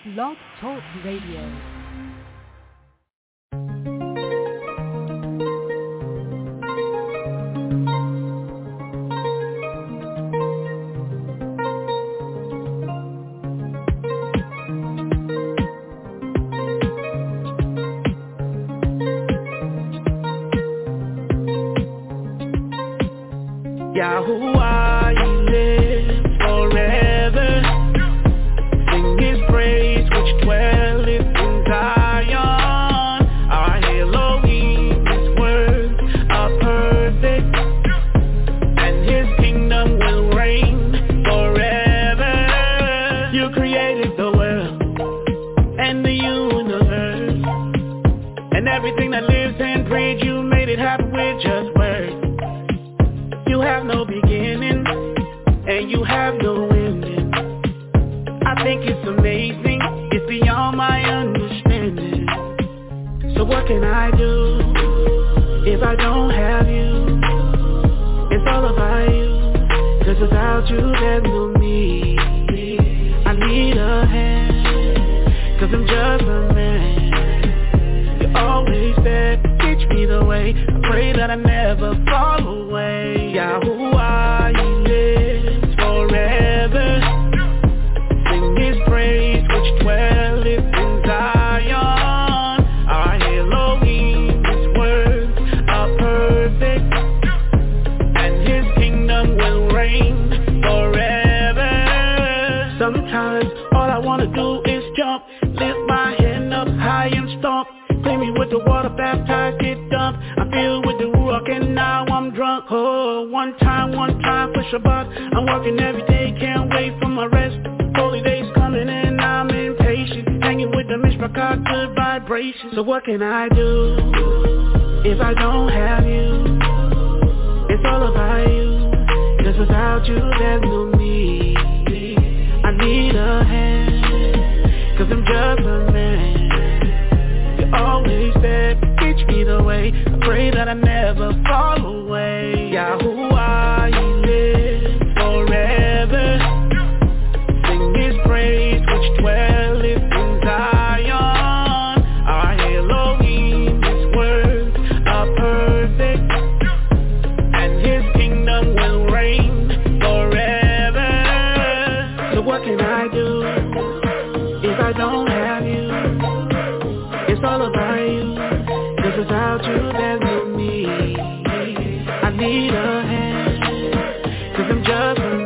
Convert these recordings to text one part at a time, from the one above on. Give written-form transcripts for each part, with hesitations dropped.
Blog Talk Radio. Yahuwah, He lives forever. Sing His praise, which dwelleth in Zion. Our Elohim, His words are perfect, and His kingdom will reign forever. You created the world and the universe, and everything that lives and breathes. You made it happen with just words. You have no beginning, and you have no ending. I think it's amazing, it's beyond my understanding. So what can I do if I don't have you? It's all about you, 'cause without you there's no me. I need a hand, 'cause I'm just a man. You're always there, teach me the way. I pray that I never fall away. Yahuwah, He lives forever. Sing His praise, which dwelleth in Zion. Our Elohim, His words are perfect, and His kingdom will reign forever. Sometimes all I wanna do is jump, lift my hand up high and stomp. Clean me with the water, baptized, get dumped. I feel with the Ruach and now I'm drunk. Oh, one time for Shabbat. I'm working every day, can't wait for my rest. Holy days coming and I'm impatient. Hanging with the Mishpachah, good vibrations. So what can I do if I don't have you? It's all about you, 'cause without you there's no me. I need a hand, 'cause I'm just a man. Always there, teach me the way. I pray that I never fall away. Yahuwah, He lives forever. Sing His praise, which dwelleth in Zion. Our Elohim, His words are perfect, and His kingdom will reign forever. So what can I do if I don't have you? It's all about you, 'cause without you there's no me. I need a hand, 'cause I'm just a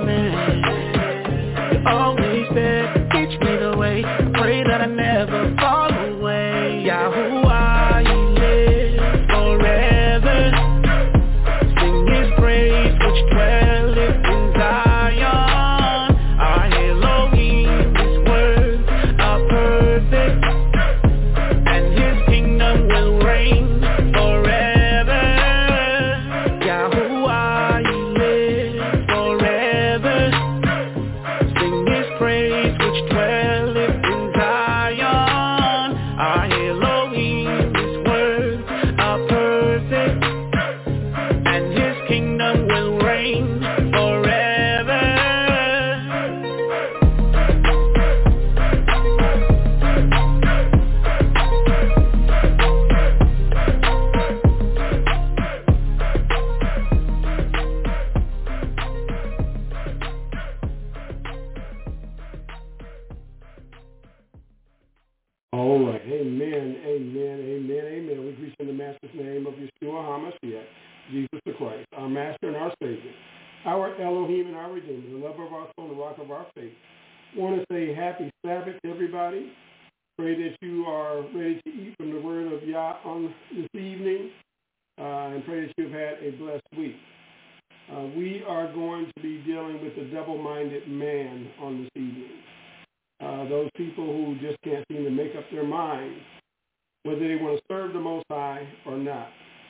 man. You're always there, teach me the way. Pray that I never fall away. Yahuwah, He lives forever. Sing His praise, which dwelleth in Zion. Our Elohim, His words are perfect, will reign forever. Yahuwah, He lives forever. Sing His praise, which dwelleth in Zion. Our Elohim, His words are perfect, and His kingdom will reign forever. All right. Amen, amen, amen, amen. We preach in the Master's name of Yeshua HaMashiach, Jesus the Christ, our Master and our Savior, our Elohim and our Redeemer, the lover of our soul, the rock of our faith. I want to say happy Sabbath to everybody. Pray that you are ready to eat from the word of Yah on this evening, and pray that you've had a blessed week. We are going to be dealing with the double-minded man on this evening. Those people who just can't seem to make up their minds whether they want to serve the Most High or not.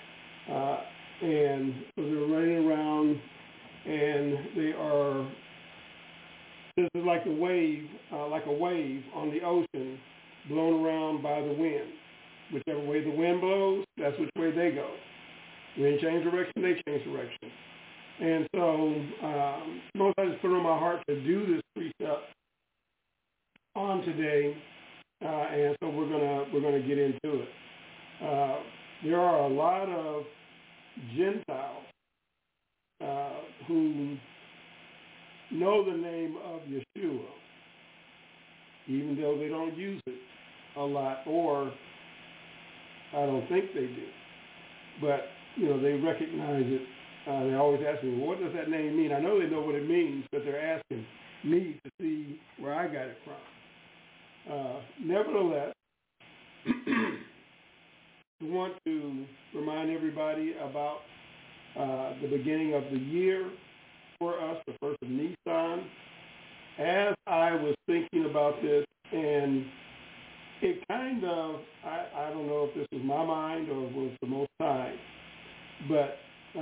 And so they're running around, and they are, this is like a wave on the ocean blown around by the wind. Whichever way the wind blows, that's which way they go. Wind change direction, they change direction. And so Most High just put it on my heart to do this precept on today and so we're gonna get into it. There are a lot of Gentiles who know the name of Yeshua, even though they don't use it a lot, or I don't think they do. But, they recognize it. They always ask me, well, what does that name mean? I know they know what it means, but they're asking me to see where I got it from. Nevertheless, we want to remind everybody about the beginning of the year for us, the first of Nisan. As I was thinking about this, and it kind of, I don't know if this was my mind or was the Most High, but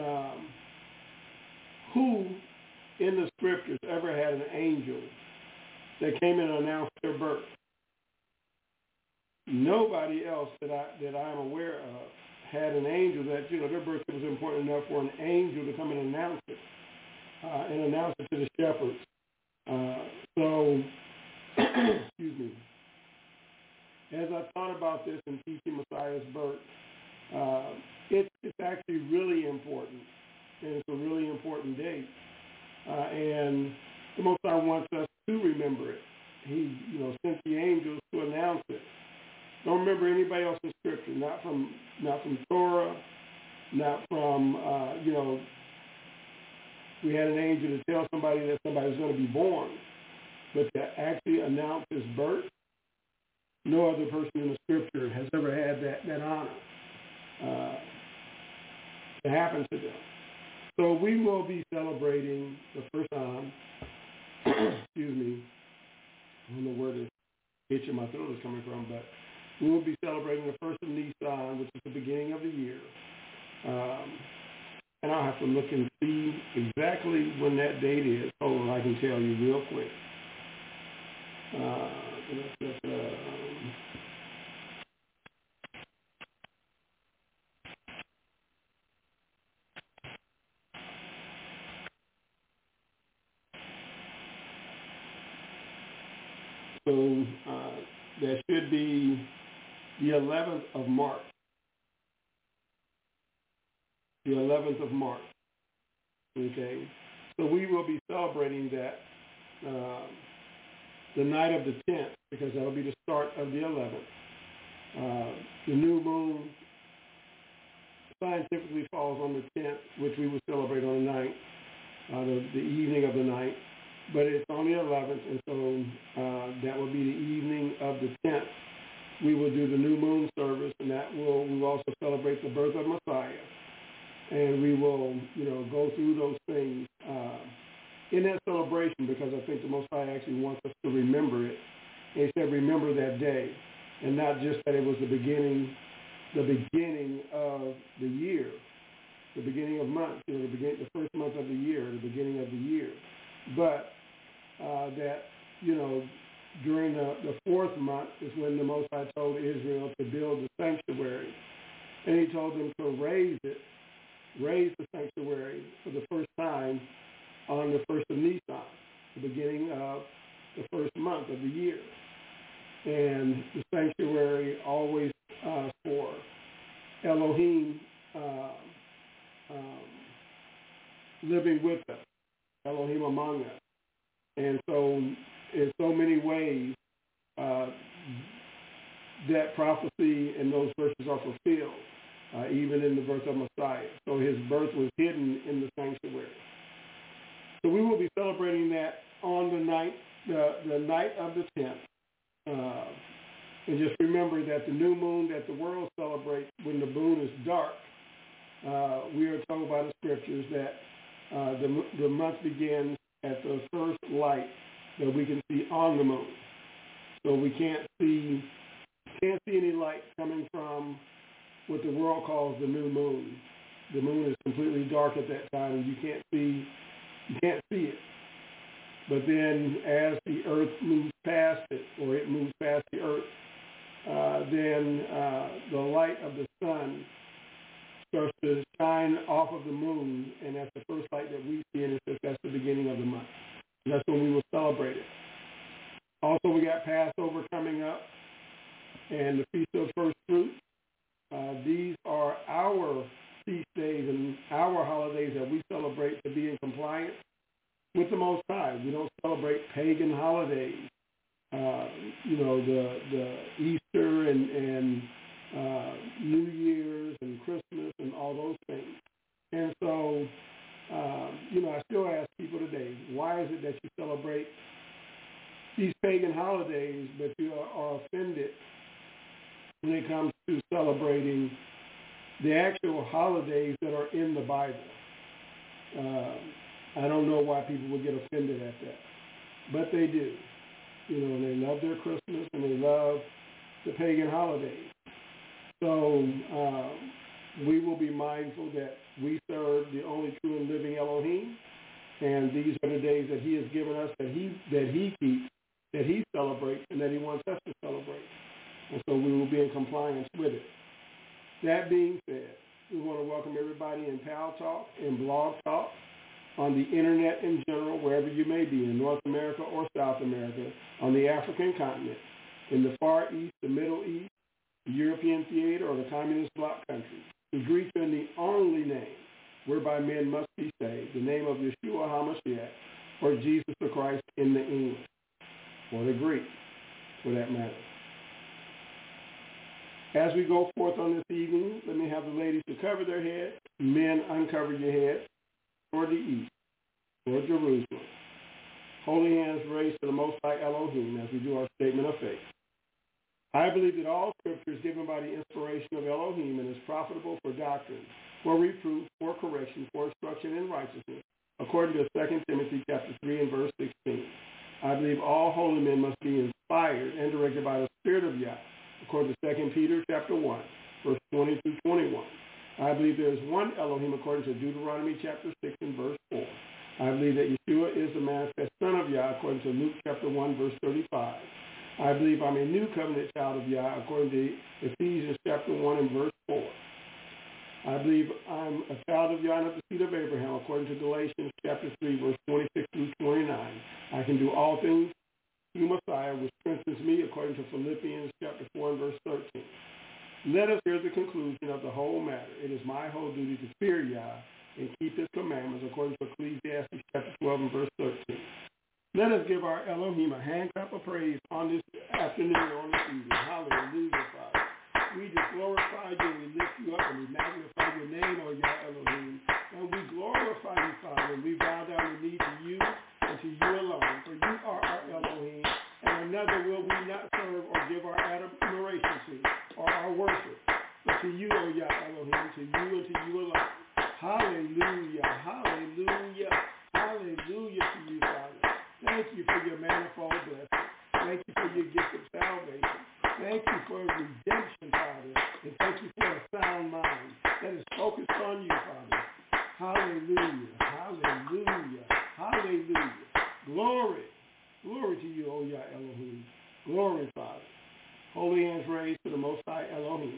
who in the scriptures ever had an angel that came and announced their birth? Nobody else that I'm aware of had an angel that, their birth was important enough for an angel to come and announce it, and announce it to the shepherds. So, excuse me. As I thought about this in teaching Messiah's birth, it's actually really important, and it's a really important date. And the Most High wants us to remember it. He, sent the angels to announce it. Don't remember anybody else in Scripture, not from Torah, not from, we had an angel to tell somebody that somebody was going to be born, but to actually announce his birth, no other person in the Scripture has ever had that honor to happen to them. So we will be celebrating the first time, excuse me, I don't know where the itch in my throat is coming from, but we will be celebrating the first of Nisan, which is the beginning of the year. And I'll have to look and see exactly when that date is. Hold on, I can tell you real quick. So that should be the 11th of March. The 11th of March. Okay? So we will be celebrating that the night of the 10th, because that will be the start of the 11th. The new moon scientifically falls on the 10th, which we will celebrate on the 9th, the evening of the 9th. But it's on the 11th, and so that will be the evening of the 10th. We will do the new moon service, and we will also celebrate the birth of Messiah. And we will, go through those things in that celebration, because I think the Most High actually wants us to remember it. And he said, remember that day, and not just that it was the beginning of the year, the beginning of month, the first month of the year, the beginning of the year, but that, during the fourth month is when the Most High told Israel to build the sanctuary, and he told them to raise the sanctuary for the first time on the first of Nisan, the beginning of the first month of the year. And the sanctuary always for Elohim living with us, Elohim among us. And so in so many ways, that prophecy and those verses are fulfilled, even in the birth of Messiah. So his birth was hidden in the sanctuary. So we will be celebrating that on the night of the 10th. And just remember that the new moon that the world celebrates when the moon is dark, we are told by the scriptures that the month begins at the first light that we can see on the moon. So we can't see any light coming from what the world calls the new moon. The moon is completely dark at that time, and you can't see it. But then as the earth moves past it, or it moves past the earth, then the light of the sun starts to shine off of the moon, and that's the first light that we see, and it says that's the beginning of the month. And that's when we will celebrate it. Also, we got Passover coming up, and the Feast of First Fruits. These are our feast days and our holidays that we celebrate to be in compliance with the Most High. We don't celebrate pagan holidays, the Easter and New Year's and Christmas and all those things. And so, I still ask people today, why is it that you celebrate these pagan holidays, but you are offended when it comes to celebrating the actual holidays that are in the Bible? I don't know why people would get offended at that, but they do. They love their Christmas and they love the pagan holidays. So we will be mindful that we serve the only true and living Elohim, and these are the days that he has given us, that he keeps, that he celebrates, and that he wants us to celebrate. And so we will be in compliance with it. That being said, we want to welcome everybody in Pal Talk and Blog Talk, on the internet in general, wherever you may be, in North America or South America, on the African continent, in the Far East, the Middle East, the European theater, or the communist bloc countries. We greet you in the only name whereby men must be saved, the name of Yeshua HaMashiach, or Jesus the Christ in the English, or the Greek, for that matter. As we go forth on this evening, let me have the ladies to cover their heads. Men, uncover your heads toward the east, toward Jerusalem. Holy hands raised to the Most High Elohim as we do our statement of faith. I believe that all Scripture is given by the inspiration of Elohim and is profitable for doctrine, for reproof, for correction, for instruction in righteousness, according to 2 Timothy chapter 3 and verse 16. I believe all holy men must be inspired and directed by the Spirit of Yah, according to 2 Peter chapter 1, verse 20 through 21. I believe there is one Elohim according to Deuteronomy chapter 6 and verse 4. I believe that Yeshua is the manifest Son of Yah according to Luke chapter 1 verse 35. I believe I'm a new covenant child of Yah according to Ephesians chapter 1 and verse 4. I believe I'm a child of Yah and of the seed of Abraham according to Galatians chapter 3 verse 26 through 29. I can do all things through Messiah which strengthens me according to Philippians chapter 4 and verse 13. Let us hear the conclusion of the whole matter. It is my whole duty to fear Yah and keep his commandments according to Ecclesiastes chapter 12 and verse 13. Let us give our Elohim a hand clap of praise on this afternoon or on this evening. Hallelujah, Father. We just glorify you and we lift you up and we magnify your name, O Yah Elohim. And we glorify you, Father, and we bow down the knee to you and to you alone. For you are our Elohim, and another will we not serve or give our admiration to or our worship. But to you, O Yah Elohim, to you and to you alone. Hallelujah, hallelujah, hallelujah to you, Father. Thank you for your manifold blessings. Thank you for your gift of salvation. Thank you for redemption, Father. And thank you for a sound mind that is focused on you, Father. Hallelujah, hallelujah, hallelujah. Glory, glory to you, O Yah Elohim. Glory, Father. Holy hands raised to the Most High Elohim.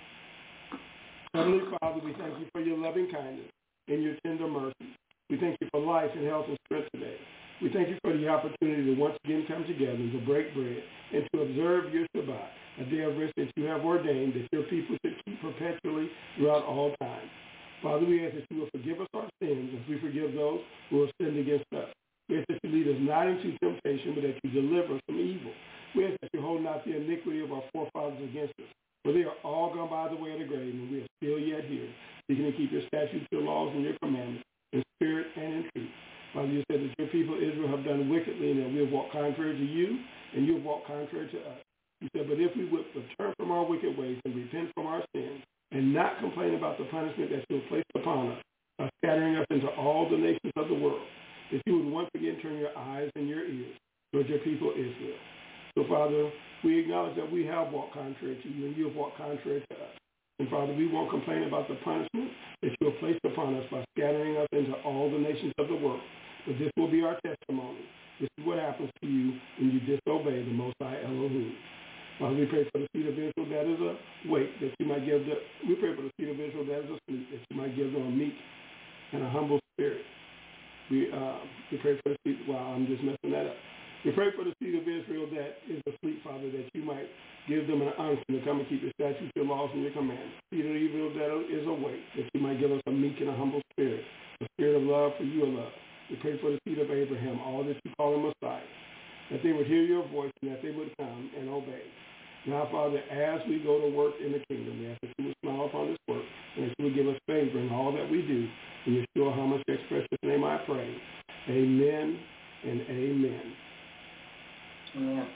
Heavenly Father, we thank you for your loving kindness and your tender mercy. We thank you for life and health and strength today. We thank you for the opportunity to once again come together to break bread and to observe your Shabbat, a day of rest that you have ordained that your people should keep perpetually throughout all time. Father, we ask that you will forgive us our sins as we forgive those who have sinned against us. We ask that you lead us not into temptation, but that you deliver us from evil. We ask that you hold not the iniquity of our forefathers against us, for they are all gone by the way of the grave, and we are still yet here, seeking to keep your statutes, your laws, and your commandments in spirit and in truth. Father, you said that your people Israel have done wickedly and that we have walked contrary to you and you have walked contrary to us. You said, but if we would return from our wicked ways and repent from our sins and not complain about the punishment that you have placed upon us by scattering us into all the nations of the world, that you would once again turn your eyes and your ears towards your people Israel. So, Father, we acknowledge that we have walked contrary to you and you have walked contrary to us. And, Father, we won't complain about the punishment that you have placed upon us by scattering us into all the nations of the world. But this will be our testimony. This is what happens to you when you disobey the Most High Elohim. Father, we pray for the seed of Israel that is awake, that you might give them. We pray for the seed of Israel that is asleep, that you might give them a meek and a humble spirit. We pray for the seed. Wow, I'm just messing that up. We pray for the seed of Israel that is asleep, Father, that you might give them an unction to come and keep your statutes, your laws, and your commandments. Seed of Israel that is awake, that you might give us a meek and a humble spirit, a spirit of love for you and love. We pray for the seed of Abraham, all that you call him Messiah, that they would hear your voice and that they would come and obey. Now, Father, as we go to work in the kingdom, we ask that you would smile upon this work and that you would give us favor in all that we do. In Yeshua HaMashiach's precious name I pray. Amen and amen. Amen.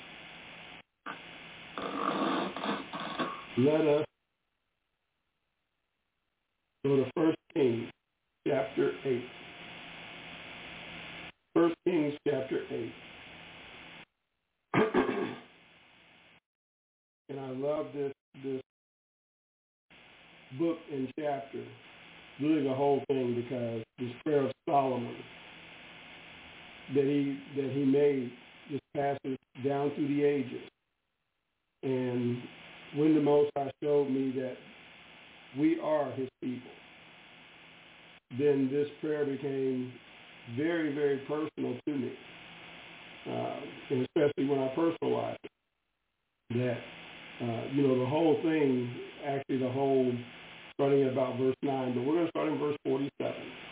Let us go to 1 Kings chapter 8. 1 Kings chapter 8. And I love this book and chapter, really the whole thing, because this prayer of Solomon that he made just passes down through the ages. And when the Most High showed me that we are his people, then this prayer became very, very personal to me. And especially when I personalized it. That, the whole thing, actually starting at about verse 9, but we're going to start in verse 47.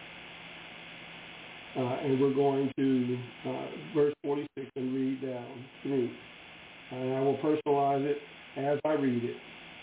And we're going to verse 46 and read down through. And I will personalize it as I read it.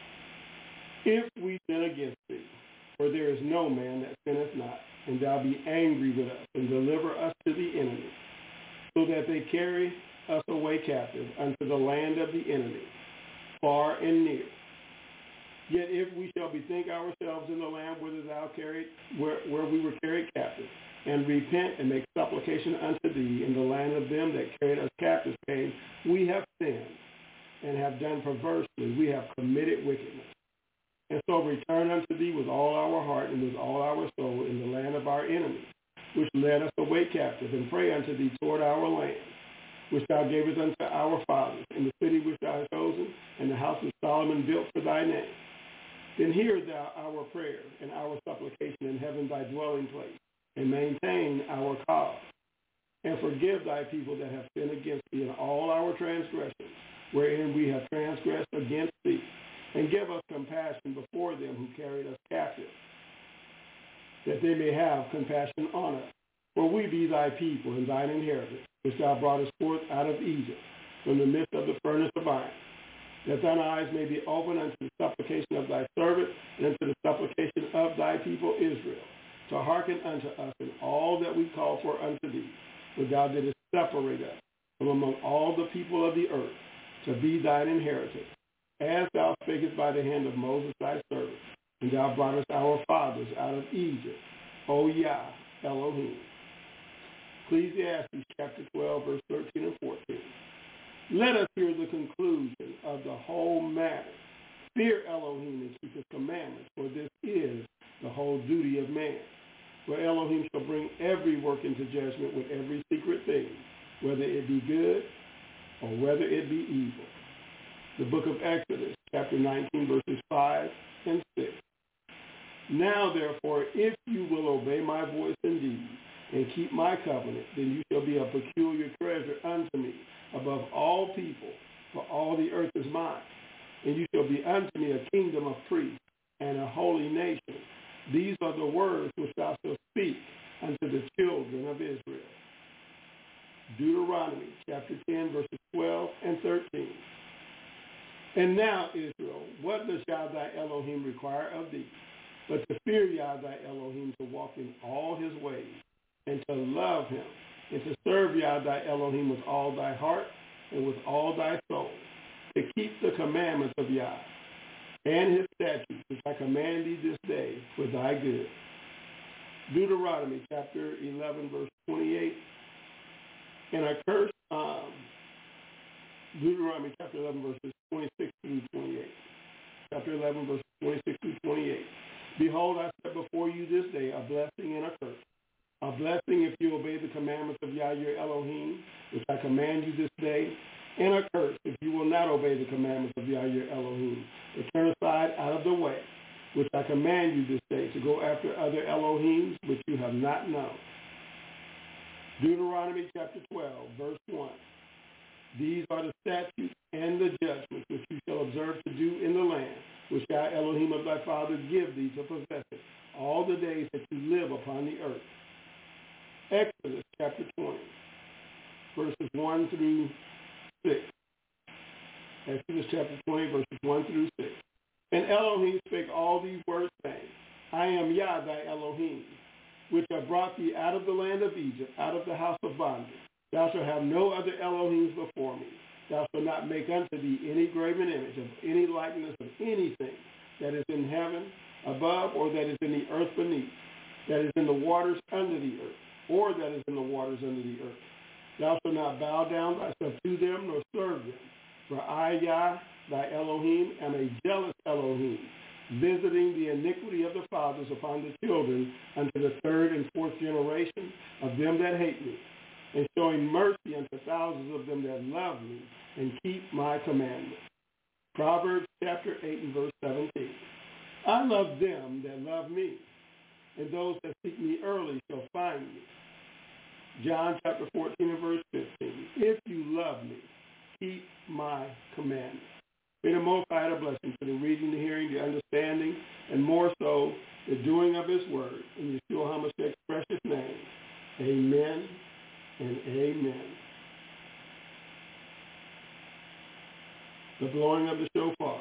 If we sin against thee, for there is no man that sinneth not, and thou be angry with us, and deliver us to the enemy, so that they carry us away captive unto the land of the enemy, far and near. Yet if we shall bethink ourselves in the land where we were carried captive, and repent and make supplication unto thee in the land of them that carried us captive, saying, we have sinned and have done perversely, we have committed wickedness. And so return unto thee with all our heart and with all our soul in the land of our enemies, which led us away captive, and pray unto thee toward our land, which thou gavest unto our fathers, in the city which thou hast chosen, and the house which Solomon built for thy name. Then hear thou our prayer and our supplication in heaven thy dwelling place, and maintain our cause. And forgive thy people that have sinned against thee in all our transgressions, wherein we have transgressed against thee. And give us compassion before them who carried us captive, that they may have compassion on us. For we be thy people and thine inheritance, which thou broughtest forth out of Egypt, from the midst of the furnace of iron, that thine eyes may be open unto the supplication of thy servant, and unto the supplication of thy people Israel, to hearken unto us in all that we call for unto thee, for thou didst separate us from among all the people of the earth, to be thine inheritance, as thou spakest by the hand of Moses thy servant, and thou broughtest our fathers out of Egypt, O Yah, Elohim. Ecclesiastes chapter 12, verse 13 and 14. Let us hear the conclusion of the whole matter. Fear Elohim and keep his commandments, for this is the whole duty of man. For Elohim shall bring every work into judgment with every secret thing, whether it be good or whether it be evil. The book of Exodus, chapter 19, verses 5 and 6. Now, therefore, if you will obey my voice indeed, and keep my covenant, then you shall be a peculiar treasure unto me above all people, for all the earth is mine. And you shall be unto me a kingdom of priests and a holy nation. These are the words which thou shalt speak unto the children of Israel. Deuteronomy chapter 10, verses 12 and 13. And now, Israel, what does Yah thy Elohim require of thee, but to fear Yah thy Elohim, to walk in all his ways, and to love him, and to serve Yah thy Elohim with all thy heart and with all thy soul, to keep the commandments of Yah and his statutes, which I command thee this day for thy good. Deuteronomy chapter 11, verse 28. And I curse, Deuteronomy chapter 11, verses 26 through 28. Chapter 11, verses 26 through 28. Behold, I set before you this day a blessing and a curse. A blessing if you obey the commandments of Yah your Elohim, which I command you this day, and a curse if you will not obey the commandments of Yah your Elohim, to turn aside out of the way, which I command you this day, to go after other Elohims which you have not known. Deuteronomy chapter 12, verse 1. These are the statutes and the judgments which you shall observe to do in the land, which I, Elohim of thy father, give thee to possess it, all the days that you live upon the earth. Exodus chapter 20, verses 1 through 6. Exodus chapter 20, verses 1 through 6. And Elohim spake all these words, saying, I am Yah thy Elohim, which have brought thee out of the land of Egypt, out of the house of bondage. Thou shalt have no other Elohims before me. Thou shalt not make unto thee any graven image of any likeness of anything that is in heaven above, or that is in the earth beneath, that is in the waters under the earth, or that is in the waters under the earth. Thou shalt not bow down thyself to them, nor serve them. For I, Yah, thy Elohim, am a jealous Elohim, visiting the iniquity of the fathers upon the children unto the third and fourth generation of them that hate me, and showing mercy unto thousands of them that love me and keep my commandments. Proverbs chapter 8 and verse 17. I love them that love me, and those that seek me early shall find me. John chapter 14 and verse 15. If you love me, keep my commandments. May the Most High add a blessing to the reading, the hearing, the understanding, and more so, the doing of his word. In Yeshua HaMashiach's precious name, amen and amen. The blowing of the shofar.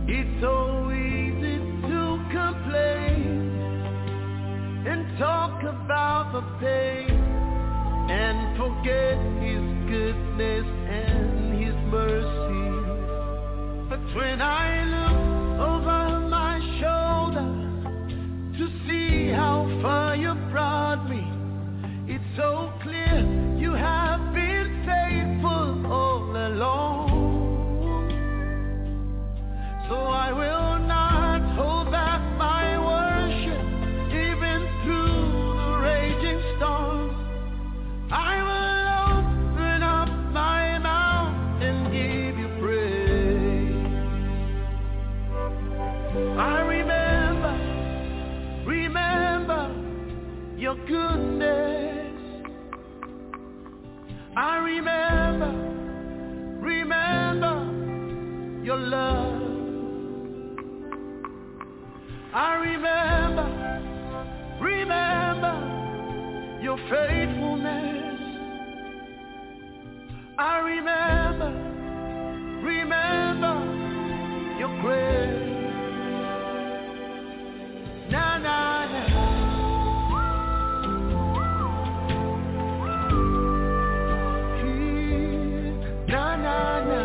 It's so easy to complain and talk about the pain and forget His goodness and His mercy. But when I look over my shoulder to see how far You brought me, it's so clear You have been faithful all along. So I will not hold back my worship, even through the raging storms. I will open up my mouth and give You praise. I remember Your goodness. I remember Your love. I remember Your faithfulness. I remember Your grace. Na na na. Na na na.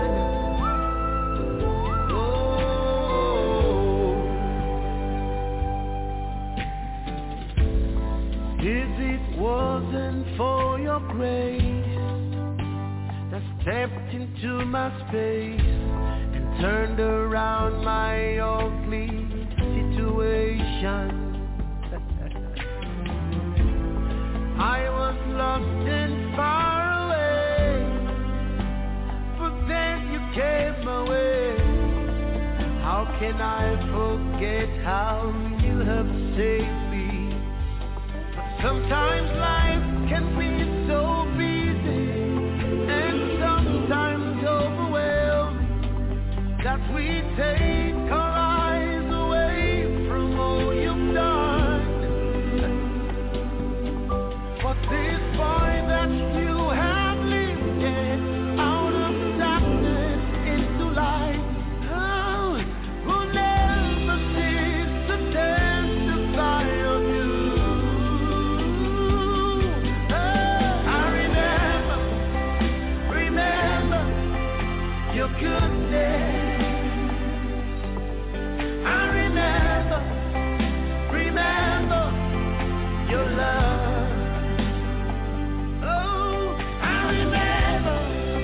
Wasn't for Your grace that stepped into my space and turned around my ugly situation. I was lost and far away, but then You came my way. How can I forget how You have saved me? Sometimes life can be so busy and sometimes overwhelming that we take our eyes away from all You've done. But this boy that You have lifted out of darkness into light, will never cease to testify of You. Your goodness. I remember Your love. Oh, I remember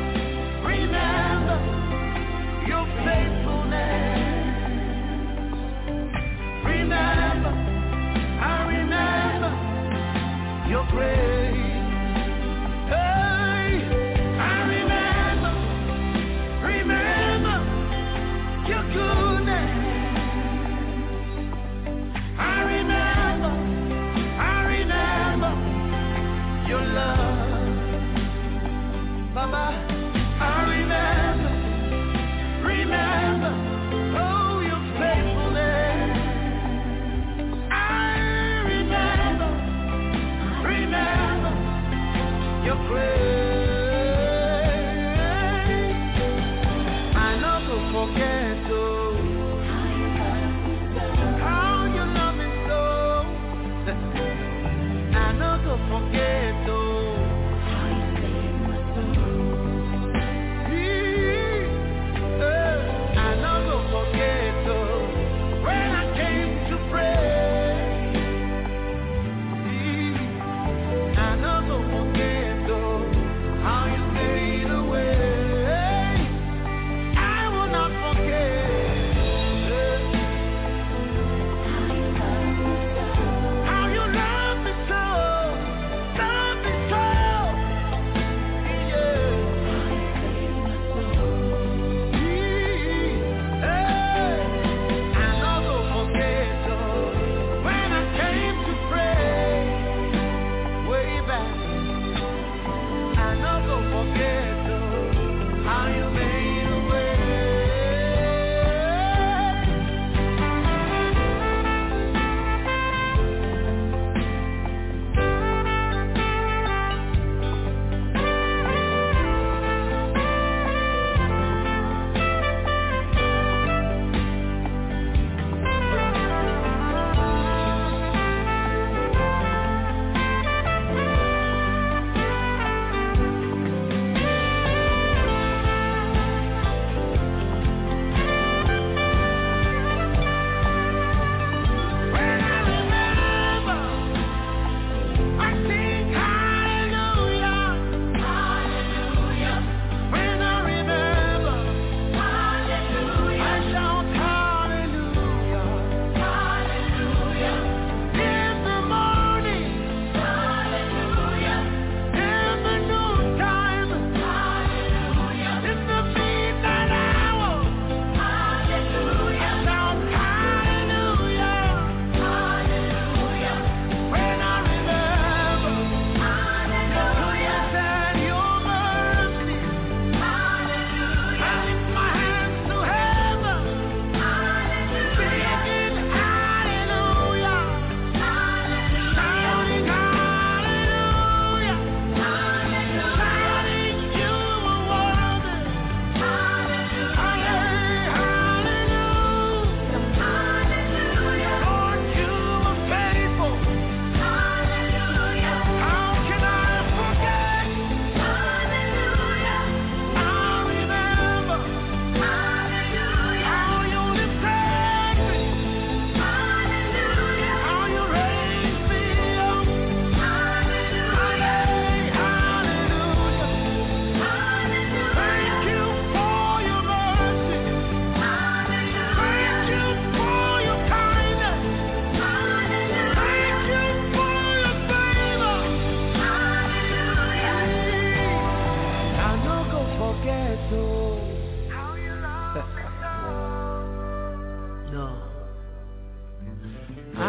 Your faithfulness. I remember Your grace. Your goodness. I remember Your love. Baba, I remember, oh, Your faithfulness. I remember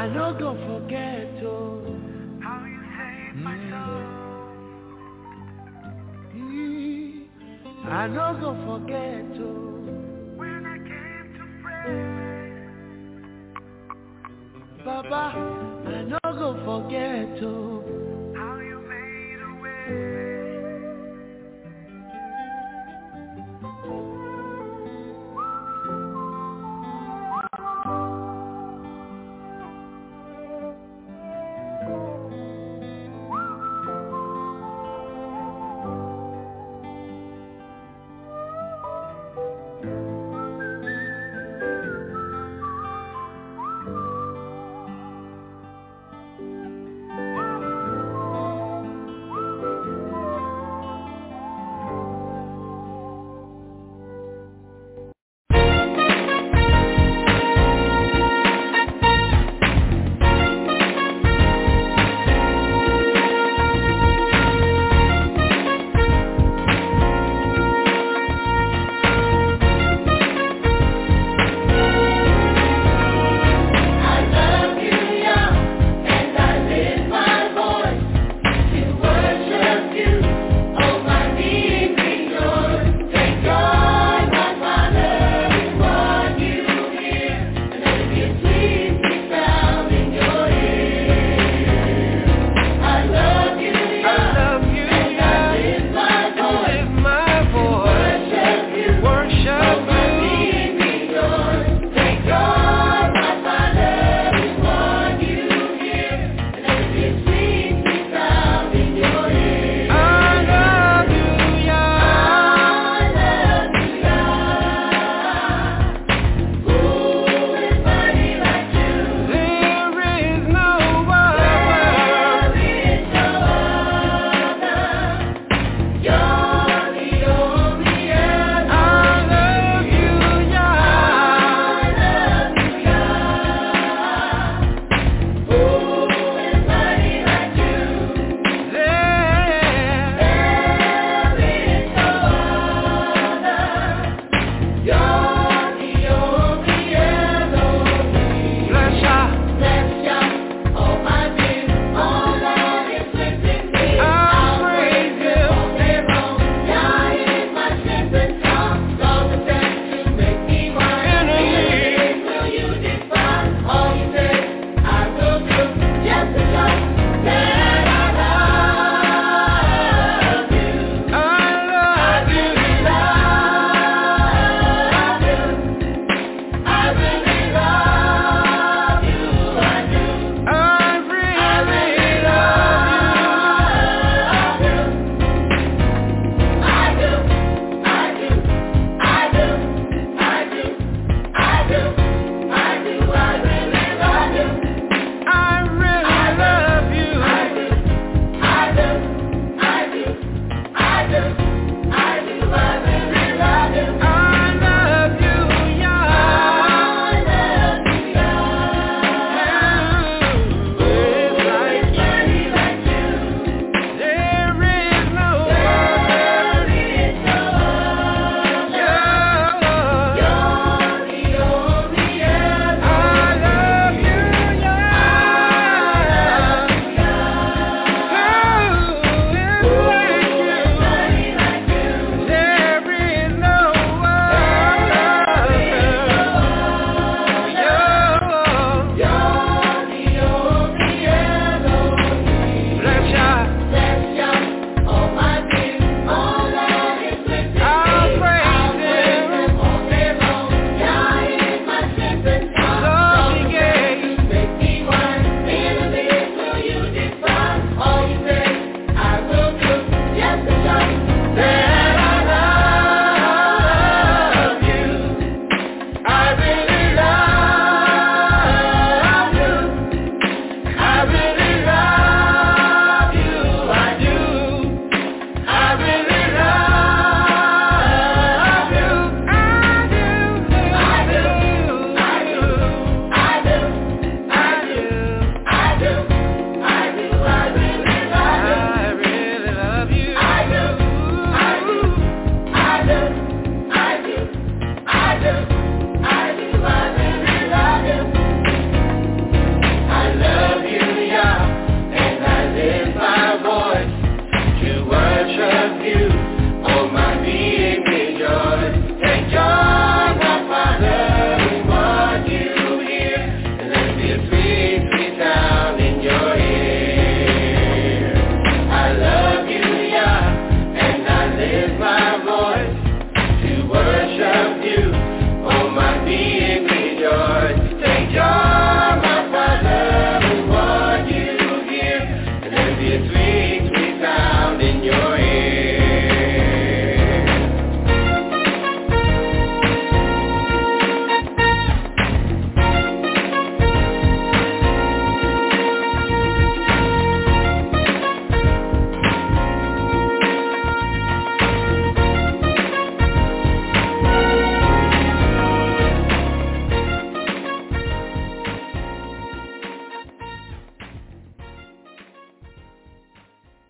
I no go forget, oh, how you saved my soul. I no go forget, oh, when I came to pray. Baba, I no go forget, oh, how you made a way.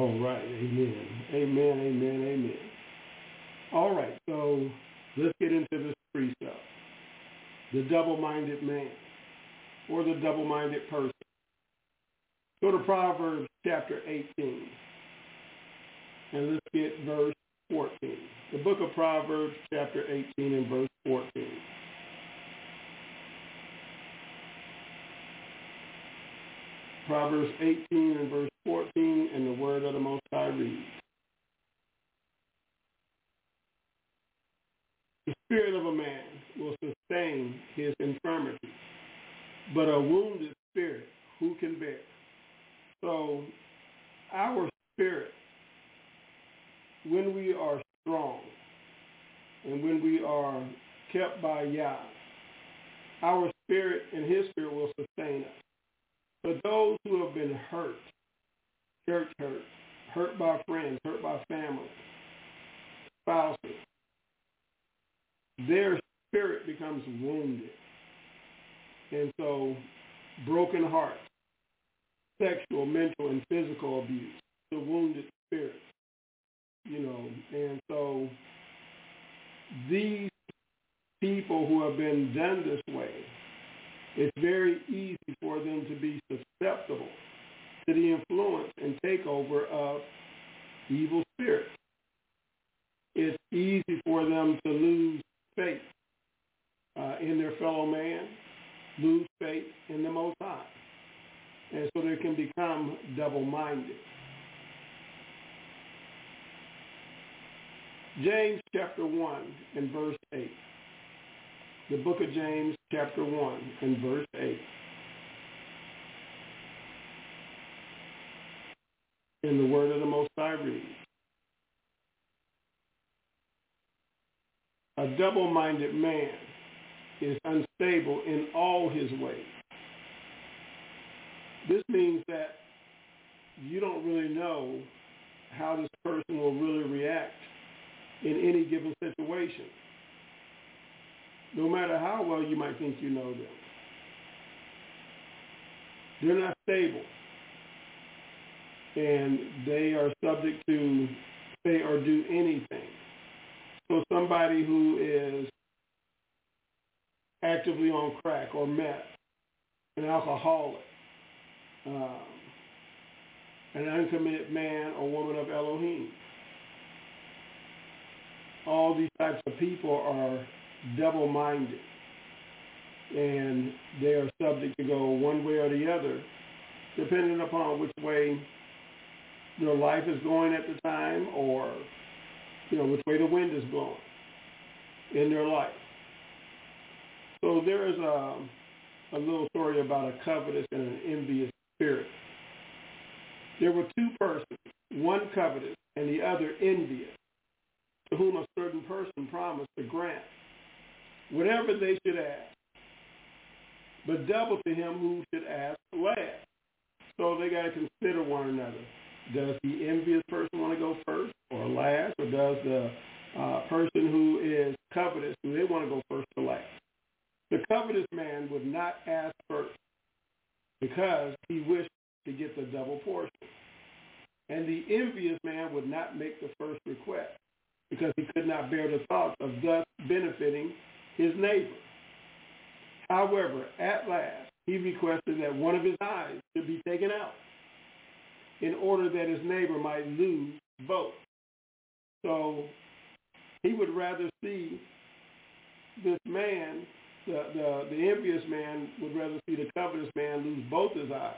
All right. Amen. Amen. Amen. Amen. All right. So let's get into this precept. The double-minded man or the double-minded person. Go to Proverbs chapter 18. And let's get verse 14. The book of Proverbs chapter 18 and verse 14. Proverbs 18 and verse 14, and the word of the Most High reads, the spirit of a man will sustain his infirmity, but a wounded spirit who can bear? So our spirit, when we are strong and when we are kept by Yah, our spirit and his spirit will sustain us. But those who have been hurt, church hurt by friends, hurt by family, spouses, their spirit becomes wounded. And so broken hearts, sexual, mental, and physical abuse, the wounded spirit, And so these people who have been done this way, it's very easy for them to be susceptible to the influence and takeover of evil spirits. It's easy for them to lose faith in their fellow man, lose faith in the Most High. And so they can become double-minded. James chapter 1 and verse 8. The book of James, chapter 1, and verse 8. In the word of the Most High reads, a double-minded man is unstable in all his ways. This means that you don't really know how this person will really react in any given situation, no matter how well you might think you know them. They're not stable, and they are subject to say or do anything. So somebody who is actively on crack or meth, an alcoholic, an uncommitted man or woman of Elohim, all these types of people are double-minded, and they are subject to go one way or the other, depending upon which way their life is going at the time, or which way the wind is blowing in their life. So there is a little story about a covetous and an envious spirit. There were two persons, one covetous and the other envious, to whom a certain person promised to grant whatever they should ask, but double to him who should ask last. So they got to consider one another. Does the envious person want to go first or last, or does the person who is covetous, do they want to go first or last? The covetous man would not ask first because he wished to get the double portion. And the envious man would not make the first request because he could not bear the thoughts of thus benefiting his neighbor. However, at last, he requested that one of his eyes should be taken out in order that his neighbor might lose both. So he would rather see this man, the envious man would rather see the covetous man lose both his eyes,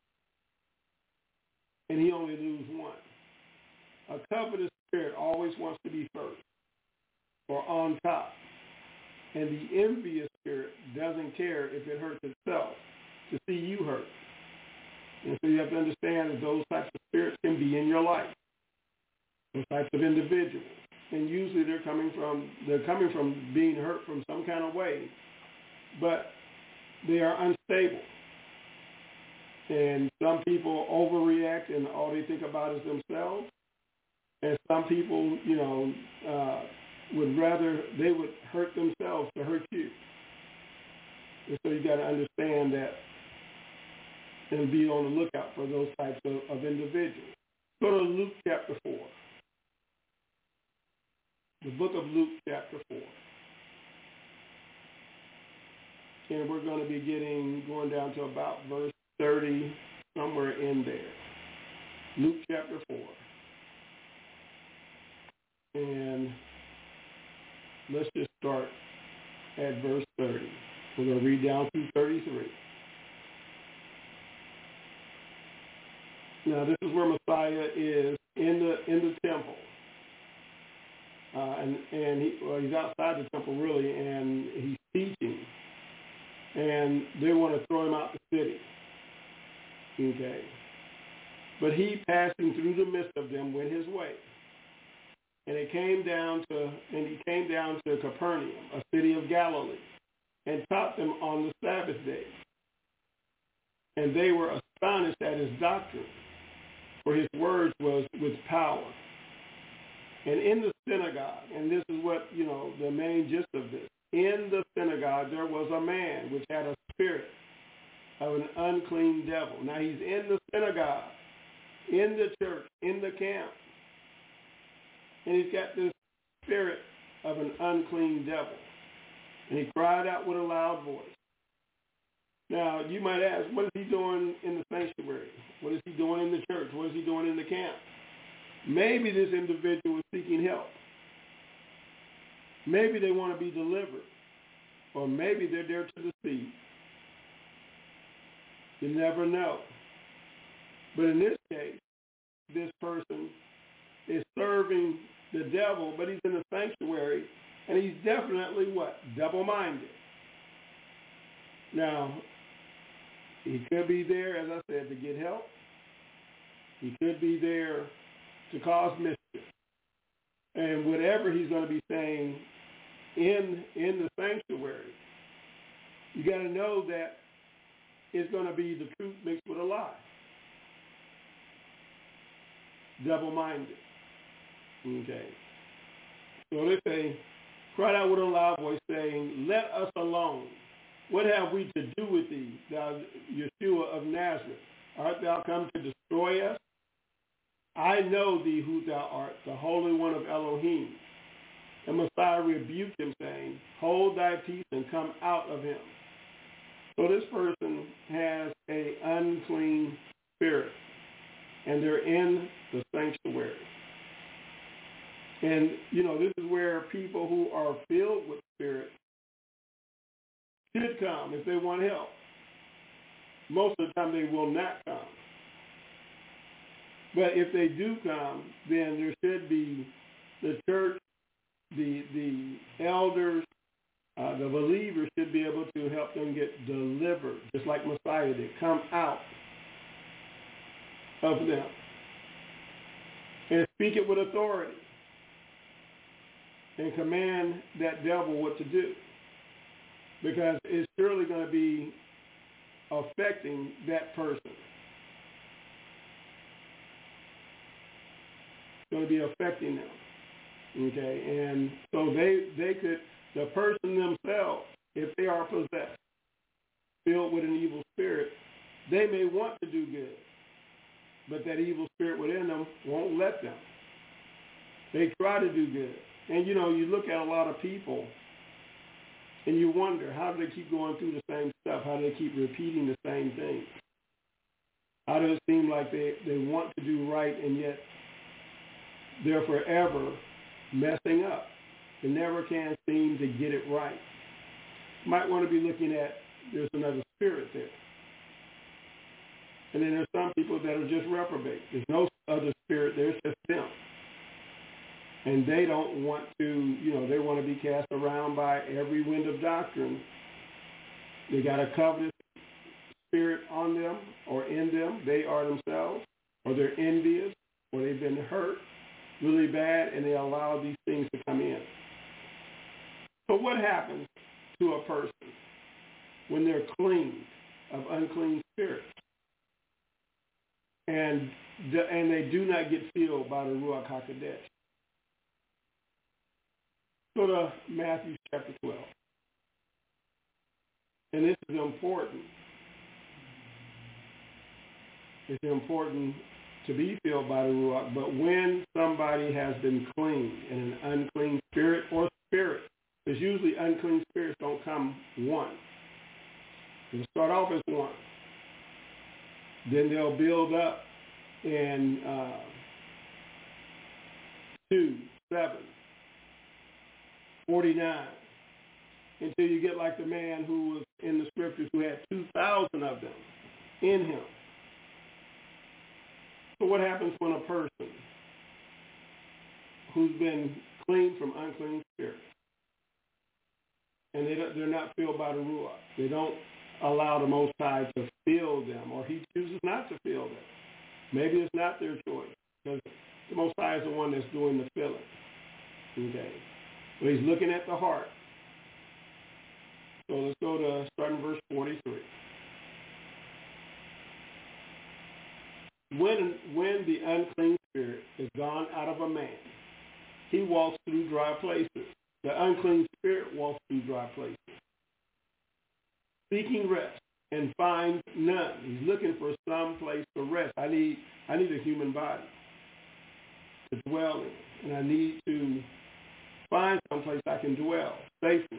and he only lose one. A covetous spirit always wants to be first or on top. And the envious spirit doesn't care if it hurts itself to see you hurt. And so you have to understand that those types of spirits can be in your life, those types of individuals. And usually they're coming from being hurt from some kind of way, but they are unstable. And some people overreact and all they think about is themselves. And some people, would rather they would hurt themselves to hurt you. And so you got to understand that and be on the lookout for those types of individuals. Go to Luke chapter 4. The book of Luke chapter 4. And we're going to be going down to about verse 30, somewhere in there. Luke chapter 4. And let's just start at verse 30. We're going to read down through 33. Now, this is where Messiah is in the temple. He's outside the temple, really, and he's teaching. And they want to throw him out the city. Okay. But he, passing through the midst of them, went his way. And he came down to Capernaum, a city of Galilee, and taught them on the Sabbath day. And they were astonished at his doctrine, for his words was with power. And in the synagogue, and this is what, the main gist of this, in the synagogue there was a man which had a spirit of an unclean devil. Now he's in the synagogue, in the church, in the camp, and he's got this spirit of an unclean devil. And he cried out with a loud voice. Now, you might ask, what is he doing in the sanctuary? What is he doing in the church? What is he doing in the camp? Maybe this individual is seeking help. Maybe they want to be delivered. Or maybe they're there to deceive. You never know. But in this case, this person is serving the devil, but he's in the sanctuary, and he's definitely what? Double-minded. Now, he could be there, as I said, to get help. He could be there to cause mischief. And whatever he's going to be saying in the sanctuary, you got to know that it's going to be the truth mixed with a lie. Double-minded. Okay. So they say, cried out with a loud voice, saying, let us alone. What have we to do with thee, thou Yeshua of Nazareth? Art thou come to destroy us? I know thee who thou art, the Holy One of Elohim. And Messiah rebuked him, saying, hold thy peace and come out of him. So this person has an unclean spirit, and they're in the sanctuary. And, this is where people who are filled with spirit should come if they want help. Most of the time they will not come. But if they do come, then there should be the church, the elders, the believers should be able to help them get delivered, just like Messiah did, come out of them and speak it with authority and command that devil what to do, because it's surely going to be affecting that person. It's going to be affecting them. Okay, and so they could, the person themselves, if they are possessed, filled with an evil spirit, they may want to do good, but that evil spirit within them won't let them. They try to do good. And, you look at a lot of people, and you wonder, how do they keep going through the same stuff? How do they keep repeating the same things? How does it seem like they want to do right, and yet they're forever messing up? They never can seem to get it right. Might want to be looking at, there's another spirit there. And then there's some people that are just reprobate. There's no other spirit there, it's just them. And they don't want to, they want to be cast around by every wind of doctrine. They got a covetous spirit on them or in them. They are themselves, or they're envious, or they've been hurt really bad, and they allow these things to come in. So what happens to a person when they're clean of unclean spirits and they do not get filled by the Ruach HaKodesh? Go to Matthew chapter 12. And this is important. It's important to be filled by the Ruach, but when somebody has been cleaned in an unclean spirit or spirit, because usually unclean spirits don't come one. They'll start off as one. Then they'll build up in 2, 7, 49, until you get like the man who was in the scriptures who had 2,000 of them in him. So what happens when a person who's been cleaned from unclean spirits, and they're not filled by the Ruach, they don't allow the Most High to fill them, or he chooses not to fill them. Maybe it's not their choice, because the Most High is the one that's doing the filling. Okay? So he's looking at the heart. So let's go to starting verse 43. When the unclean spirit is gone out of a man, he walks through dry places. The unclean spirit walks through dry places, seeking rest, and finds none. He's looking for some place to rest. I need a human body to dwell in, and I need to find some place I can dwell safely.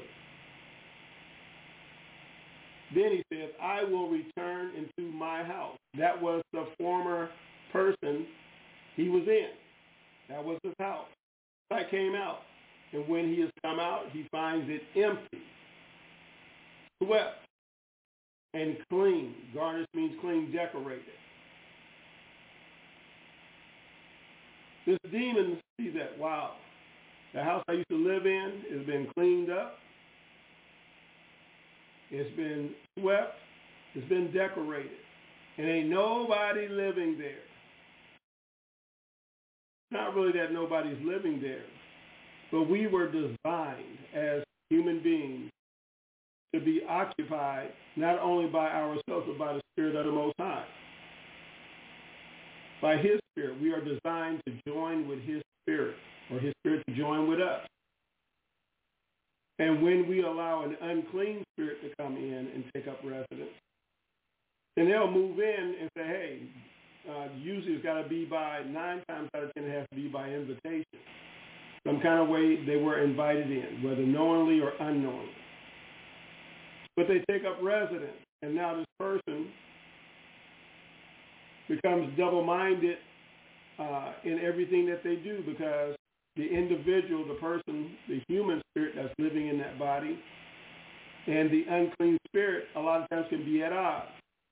Then he says, I will return into my house. That was the former person he was in. That was his house. I came out. And when he has come out, he finds it empty, swept, and clean. Garnished means clean, decorated. This demon sees that, wow, the house I used to live in has been cleaned up. It's been swept. It's been decorated. And ain't nobody living there. Not really that nobody's living there, but we were designed as human beings to be occupied not only by ourselves, but by the Spirit of the Most High. By his Spirit, we are designed to join with his Spirit, or his Spirit to join with us. And when we allow an unclean spirit to come in and take up residence, then they'll move in and say, hey, usually it's got to be by, 9 times out of 10 it has to be by invitation. Some kind of way they were invited in, whether knowingly or unknowingly. But they take up residence, and now this person becomes double-minded in everything that they do, because the individual, the person, the human spirit that's living in that body, and the unclean spirit a lot of times can be at odds.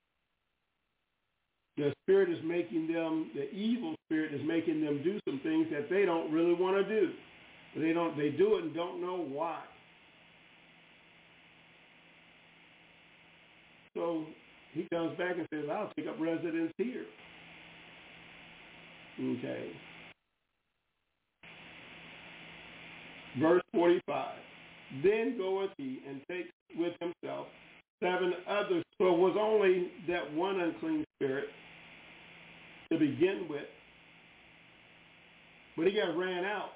The spirit is making them, the evil spirit is making them do some things that they don't really want to do. They do it and don't know why. So he comes back and says, I'll take up residence here. Okay. Verse 45. Then goeth he and takes with himself 7 others. So it was only that one unclean spirit to begin with, but he got ran out.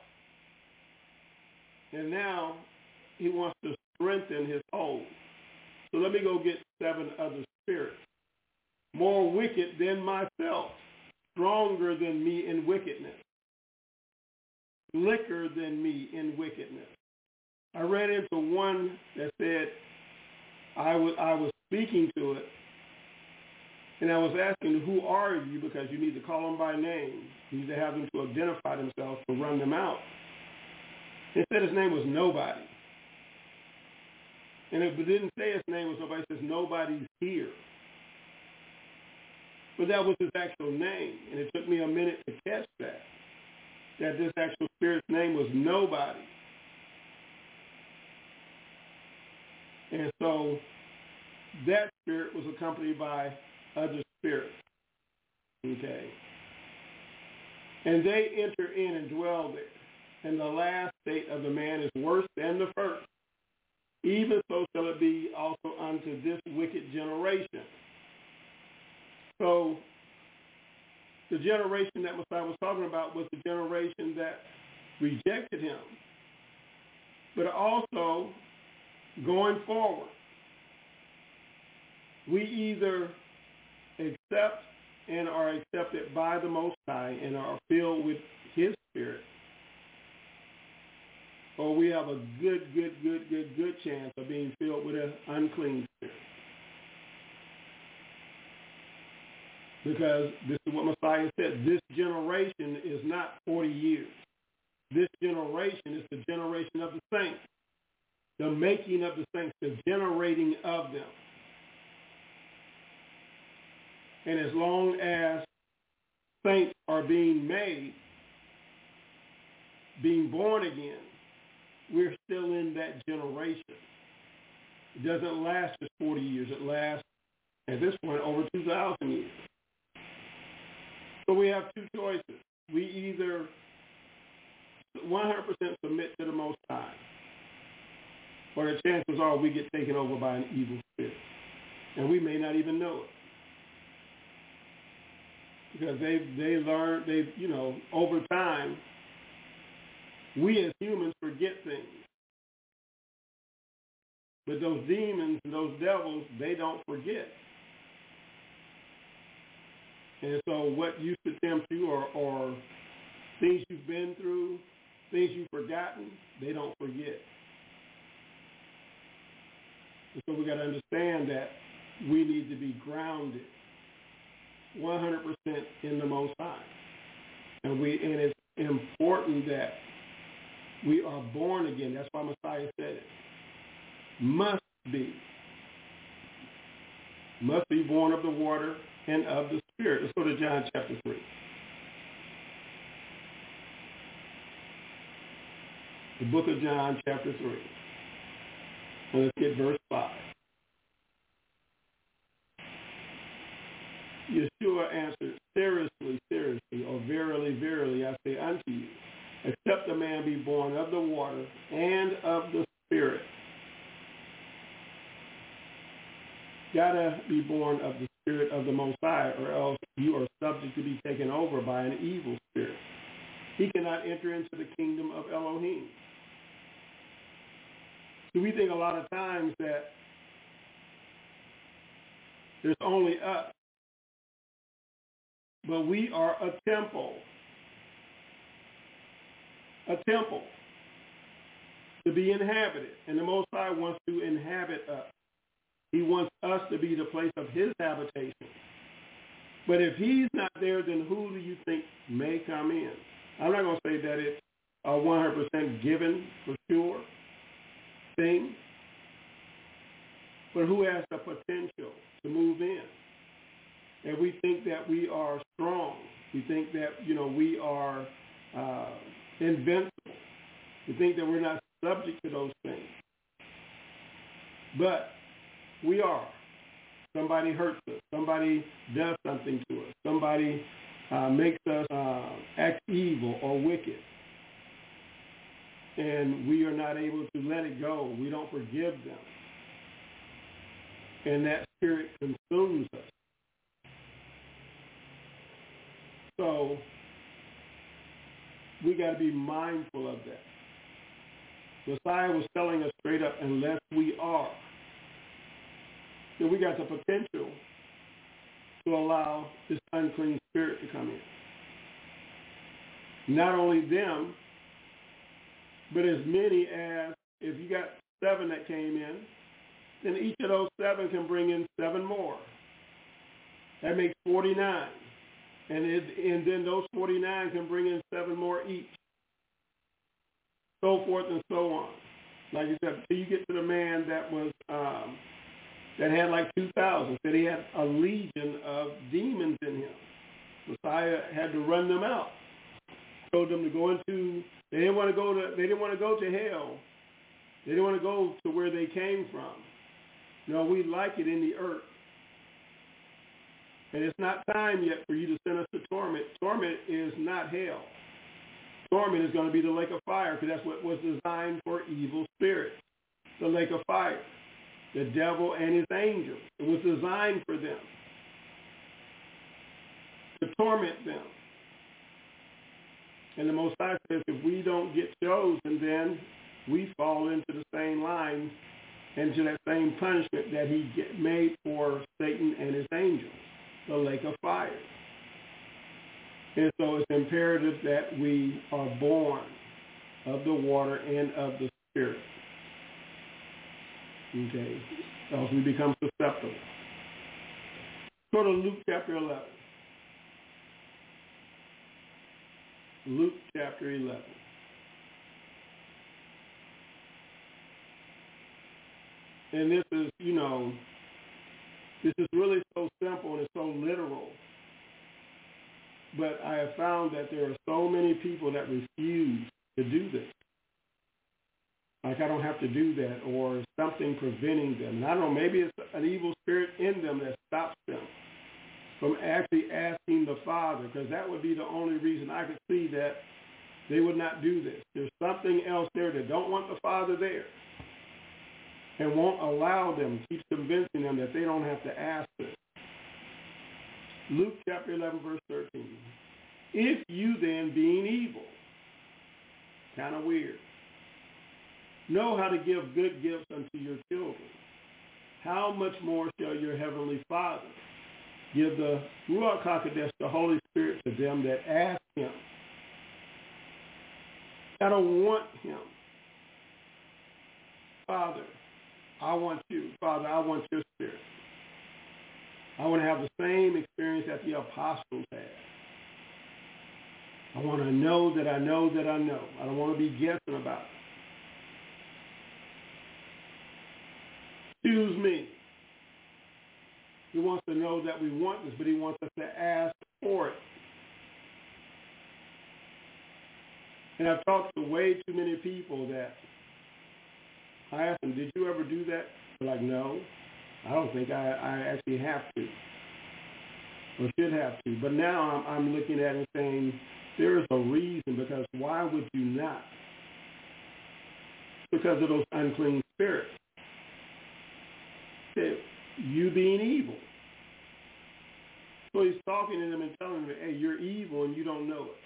And now he wants to strengthen his hold. So let me go get 7 other spirits, more wicked than myself, stronger than me in wickedness, slicker than me in wickedness. I ran into one that said, I was speaking to it, and I was asking, who are you? Because you need to call them by name. You need to have them to identify themselves to run them out. It said his name was Nobody. And it didn't say his name was Nobody. It says nobody's here. But that was his actual name. And it took me a minute to catch that this actual spirit's name was Nobody. And so that spirit was accompanied by other spirits. Okay. And they enter in and dwell there. And the last state of the man is worse than the first. Even so shall it be also unto this wicked generation. So the generation that Messiah was talking about was the generation that rejected him. But also, going forward, we either accept and are accepted by the Most High and are filled with His Spirit, or we have a good chance of being filled with an unclean spirit. Because this is what Messiah said, this generation is not 40 years. This generation is the generation of the saints, the making of the saints, the generating of them. And as long as saints are being made, being born again, we're still in that generation. It doesn't last just 40 years. It lasts, at this point, over 2,000 years. So we have two choices. We either 100% submit to the Most High, or the chances are we get taken over by an evil spirit. And we may not even know it. Because they learn, over time, we as humans forget things. But those demons and those devils, they don't forget. And so what used to tempt you or things you've been through, things you've forgotten, they don't forget. And so we got to understand that we need to be grounded 100% in the Most High. And it's important that we are born again. That's why Messiah said it. Must be born of the water and of the Spirit. Let's go to John chapter 3. The book of John chapter 3. And let's get verse 5. Yeshua answered, seriously, or verily, verily, I say unto you, except a man be born of the water and of the Spirit. Gotta be born of the Spirit of the Most High, or else you are subject to be taken over by an evil spirit. He cannot enter into the kingdom of Elohim. So we think a lot of times that there's only us. But we are a temple. A temple to be inhabited. And the Most High wants to inhabit us. He wants us to be the place of His habitation. But if He's not there, then who do you think may come in? I'm not going to say that it's a 100% given for sure thing. But who has the potential to move in? And we think that we are strong. We think that, we are invincible. We think that we're not subject to those things. But we are. Somebody hurts us. Somebody does something to us. Somebody makes us act evil or wicked. And we are not able to let it go. We don't forgive them. And that spirit consumes us. So we got to be mindful of that. Messiah was telling us straight up, unless we are, then we got the potential to allow this unclean spirit to come in. Not only them, but as many as, if you got 7 that came in, then each of those 7 can bring in 7 more. That makes 49. And then those 49 can bring in 7 more each. So forth and so on. Like you said, till you get to the man that was that had like 2,000. Said he had a legion of demons in him. Messiah had to run them out. Told them to go into. They didn't want to go to hell. They didn't want to go to where they came from. No, we like it in the earth. And it's not time yet for you to send us to torment. Torment is not hell. Torment is going to be the lake of fire, because that's what was designed for evil spirits. The lake of fire. The devil and his angels. It was designed for them. To torment them. And the Most High says if we don't get chosen, then we fall into the same line, into that same punishment that He made for Satan and his angels. the lake of fire. And so it's imperative that we are born of the water and of the Spirit. Okay, else we become susceptible. Go to Luke chapter 11. Luke chapter 11. And this is, this is really so simple and it's so literal. But I have found that there are so many people that refuse to do this. Like, I don't have to do that, or something preventing them. And I don't know, maybe it's an evil spirit in them that stops them from actually asking the Father, because that would be the only reason I could see that they would not do this. There's something else there that don't want the Father there and won't allow them, keeps convincing them that they don't have to ask this. Luke chapter 11, verse 13. If you then, being evil, kind of weird, know how to give good gifts unto your children, how much more shall your heavenly Father give the Ruach HaKodesh, the Holy Spirit, to them that ask him? I don't want him. Father, I want you. Father, I want your Spirit. I want to have the same experience that the apostles had. I want to know that I know that I know. I don't want to be guessing about it. Excuse me. He wants to know that we want this, but he wants us to ask for it. And I've talked to way too many people that I asked them, did you ever do that? They're like, no, I don't think I actually have to or should have to. But now I'm looking at it and saying, there is a reason, because why would you not? Because of those unclean spirits. You being evil. So he's talking to them and telling them, hey, you're evil and you don't know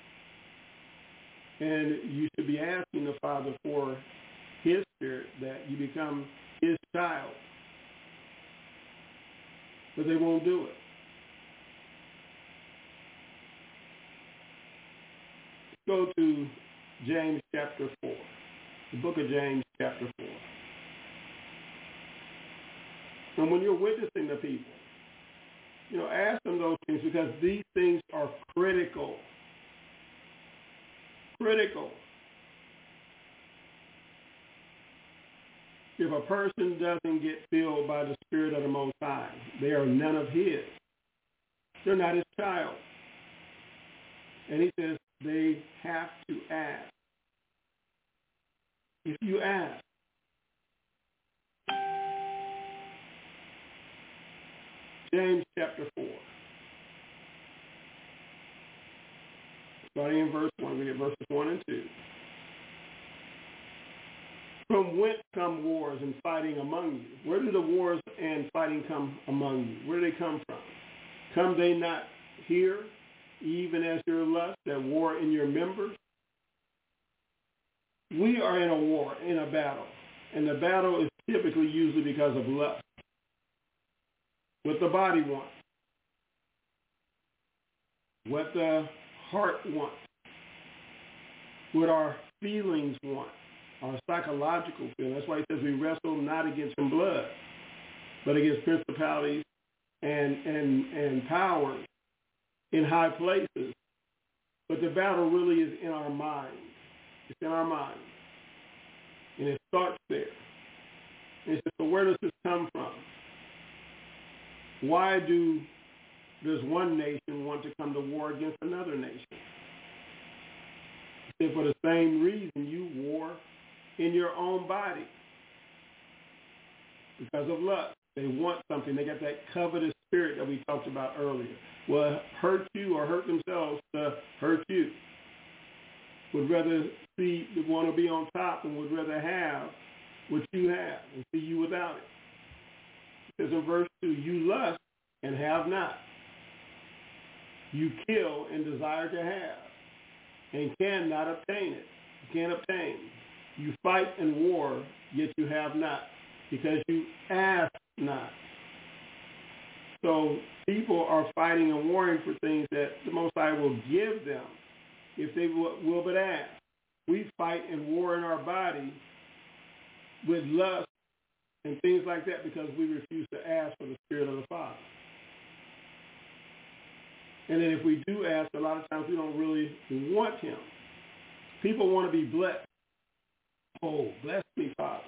it. And you should be asking the Father for his Spirit, that you become his child. But they won't do it. Go to James chapter 4. The book of James chapter 4. And when you're witnessing to people, ask them those things, because these things are critical. Critical. If a person doesn't get filled by the Spirit of the Most High, they are none of his. They're not his child. And he says they have to ask. If you ask, James chapter 4. Starting in verse 1, we get verses 1 and 2. From whence come wars and fighting among you? Where do the wars and fighting come among you? Where do they come from? Come they not here, even as your lust, that war in your members? We are in a war, in a battle. And the battle is typically usually because of lust. What the body wants. What the heart wants. What our feelings want. Our psychological feeling. That's why he says we wrestle not against blood, but against principalities and powers in high places. But the battle really is in our mind. It's in our mind. And it starts there. And he says, so where does this come from? Why does one nation want to come to war against another nation? He said, for the same reason you war in your own body. Because of lust. They want something. They got that covetous spirit that we talked about earlier. Will hurt you or hurt themselves to hurt you. Would rather want to be on top, and would rather have what you have and see you without it. It says in verse 2, you lust and have not. You kill and desire to have and cannot obtain it. You can't obtain. You fight and war, yet you have not, because you ask not. so people are fighting and warring for things that the Most High will give them if they will but ask. We fight and war in our body with lust and things like that because we refuse to ask for the Spirit of the Father. And then if we do ask, a lot of times we don't really want him. People want to be blessed. Oh, bless me, Father.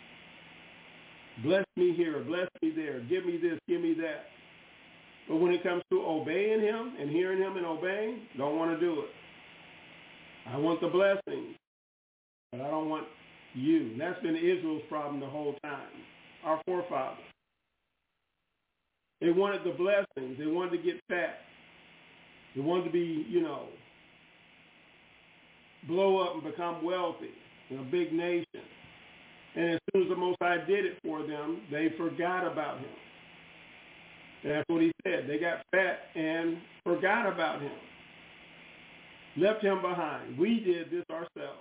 Bless me here, bless me there. Give me this, give me that. But when it comes to obeying him and hearing him and obeying, don't want to do it. I want the blessings, but I don't want you. And that's been Israel's problem the whole time. Our forefathers. They wanted the blessings. They wanted to get fat. They wanted to be, blow up and become wealthy in a big nation. And as soon as the Most High did it for them, they forgot about him. And that's what he said. They got fat and forgot about him. Left him behind. We did this ourselves.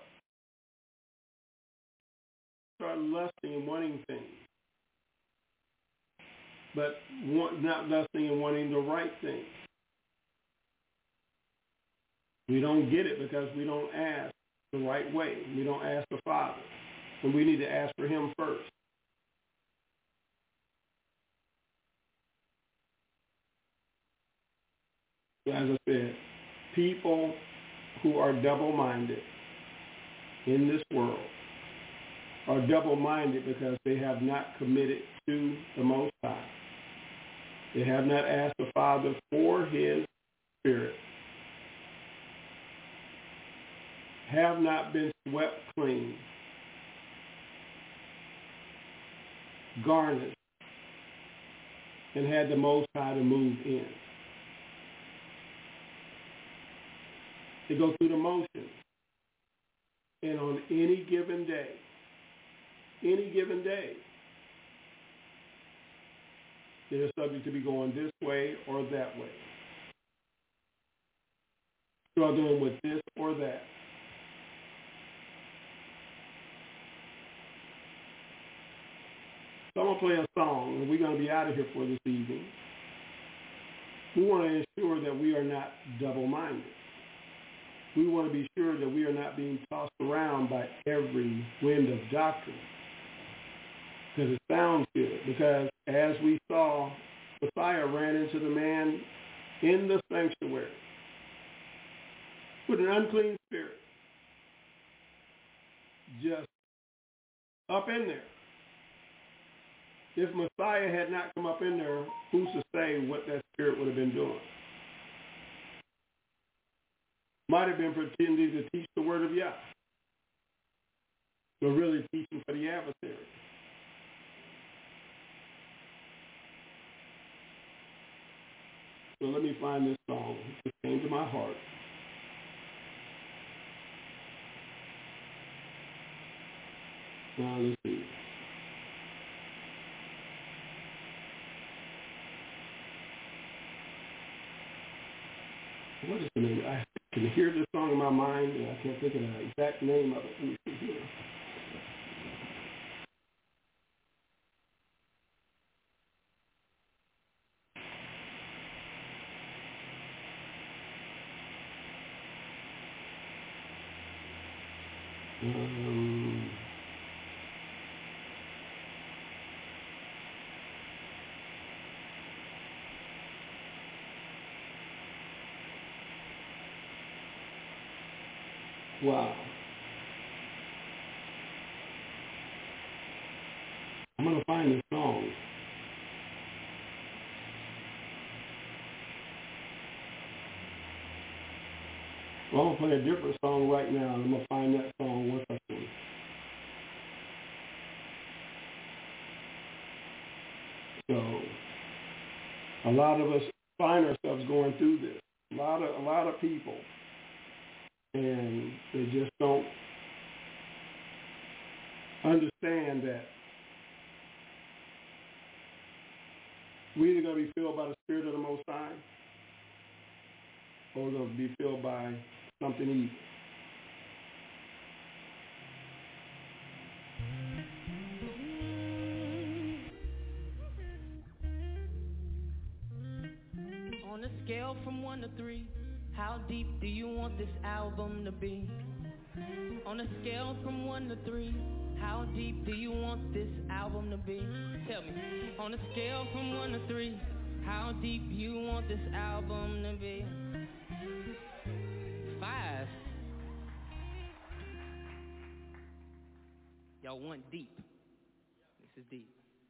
Started lusting and wanting things. But not lusting and wanting the right thing. We don't get it because we don't ask the right way. We don't ask the Father. And we need to ask for him first. As I said, people who are double-minded in this world are double-minded because they have not committed to the Most High. They have not asked the Father for his Spirit. Have not been swept clean, garnished, and had the Most High to move in. They go through the motions. And on any given day, they're subject to be going this way or that way. Struggling with this or that. So I'm going to play a song, and we're going to be out of here for this evening. We want to ensure that we are not double-minded. We want to be sure that we are not being tossed around by every wind of doctrine. Because it sounds good. Because as we saw, Messiah ran into the man in the sanctuary with an unclean spirit. Just up in there. If Messiah had not come up in there, who's to say what that spirit would have been doing? Might have been pretending to teach the word of Yah. But really teaching for the adversary. So let me find this song. It came to my heart. Now let's see. What is the name? I can hear this song in my mind, and I can't think of the exact name of it. Let me see here. Wow. I'm going to find this song. Well, I'm going to play a different song right now, and I'm going to find that song once I sing. So, a lot of us find ourselves going through this. A lot of people. And they just don't understand that we're either going to be filled by the Spirit of the Most High or we're going to be filled by something evil. from 1 to 3, how deep do you want this album to be? On a scale from 1 to 3, how deep do you want this album to be? Tell me. On a scale from 1 to 3, how deep you want this album to be? 5. Y'all want deep. This is deep.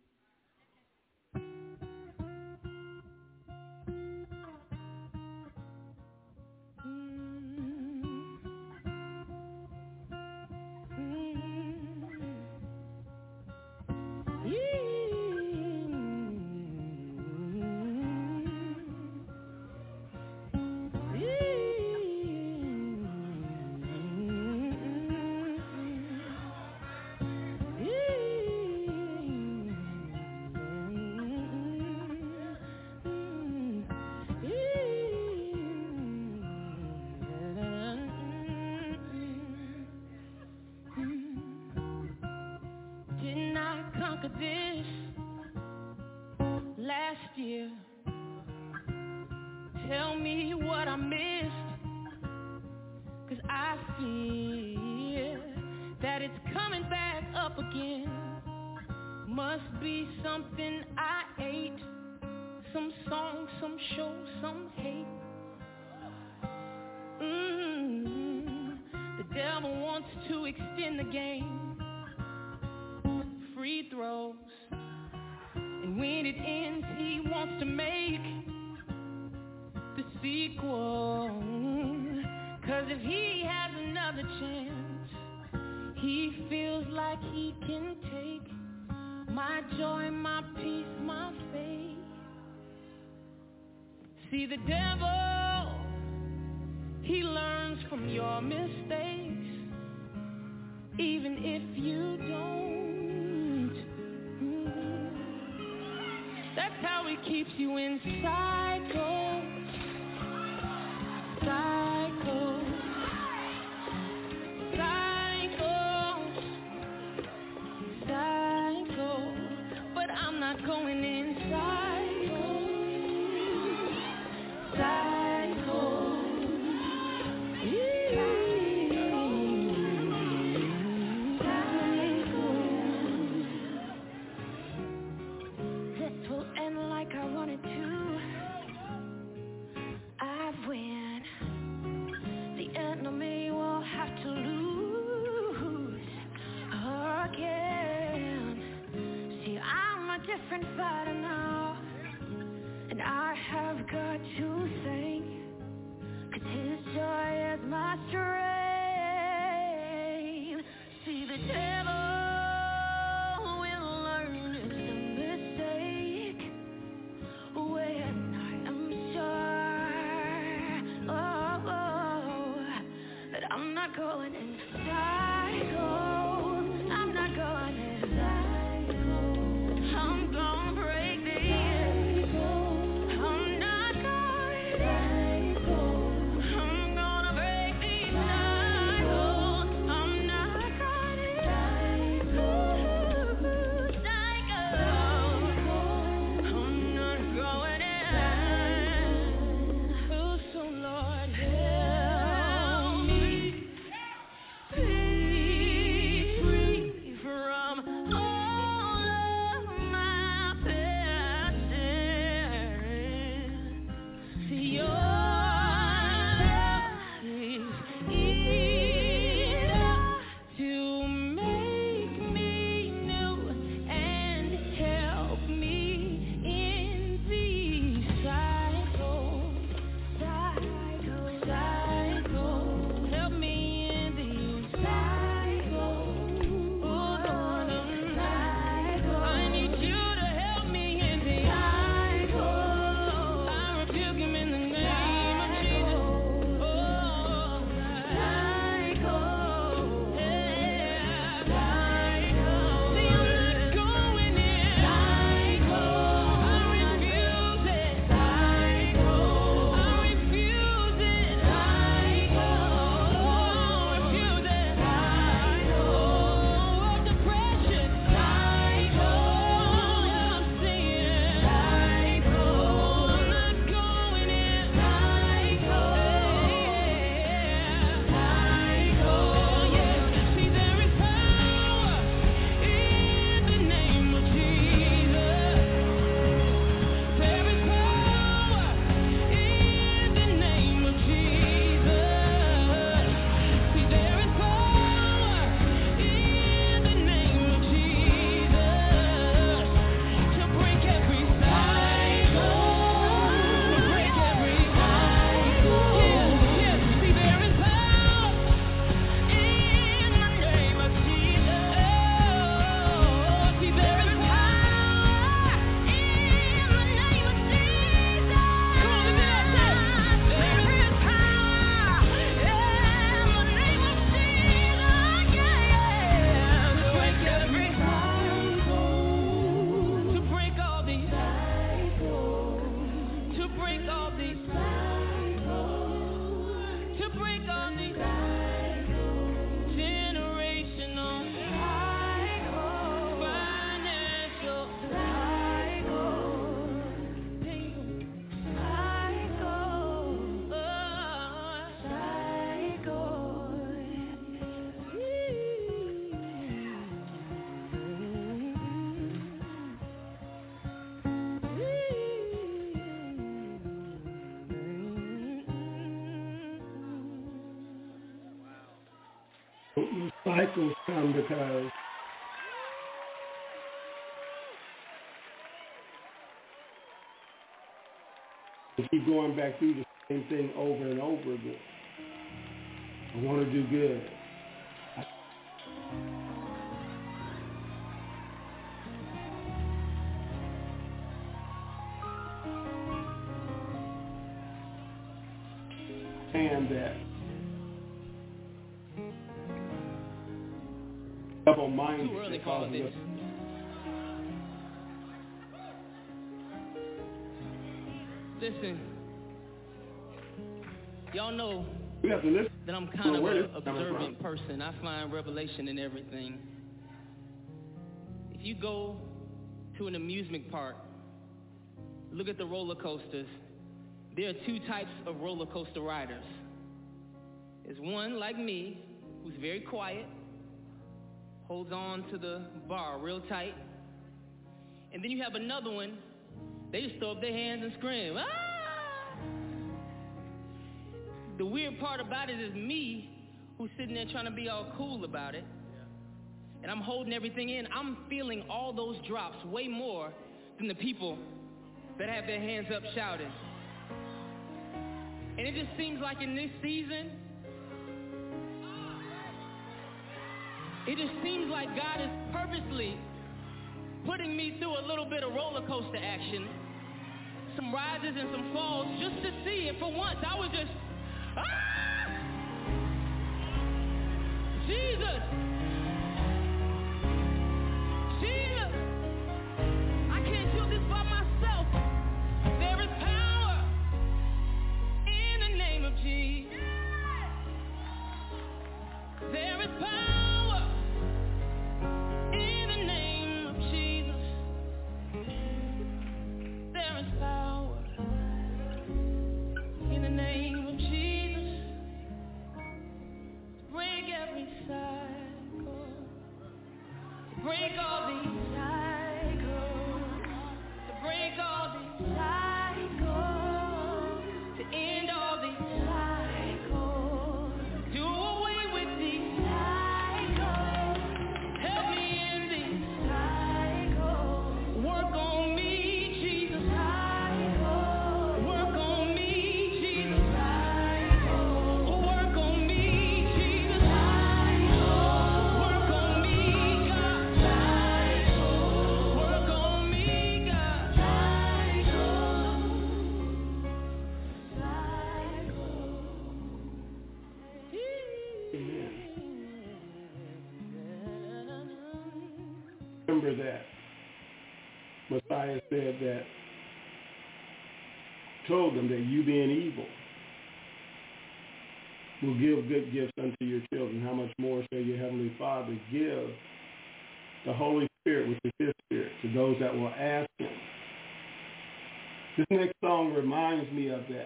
See the devil, he learns from your mistakes, even if you don't. That's how he keeps you in cycles, cycles, cycles, cycles. But I'm not going in cycles. cycles come because we keep going back through the same thing over and over again. I want to do good. And that double-minded. Too early for this. Listen, y'all know we have to listen. that I'm kind of an observant person. I find revelation in everything. If you go to an amusement park, look at the roller coasters. There are two types of roller coaster riders. There's one like me, who's very quiet, holds on to the bar real tight. And then you have another one, they just throw up their hands and scream, ah! The weird part about it is me, who's sitting there trying to be all cool about it, and I'm holding everything in. I'm feeling all those drops way more than the people that have their hands up shouting. And it just seems like in this season, it just seems like God is purposely putting me through a little bit of roller coaster action, some rises and some falls, just to see if for once I was just, ah! Jesus! Jesus! I can't do this by myself. There is power in the name of Jesus. There is power in the name of Jesus. There is power in the name of Jesus. Break every cycle. Break all these cycles. To break all these cycles. To end all these cycles. Do away with these cycles. Help me in these cycles. Work on me, Jesus. Work on me, Jesus. Work on me, Jesus. Work on me, God. Work on me, God. Remember that Messiah said that, told them that you being evil will give good gifts unto your children. How much more shall your heavenly Father give the Holy Spirit, which is his Spirit, to those that will ask him? This next song reminds me of that.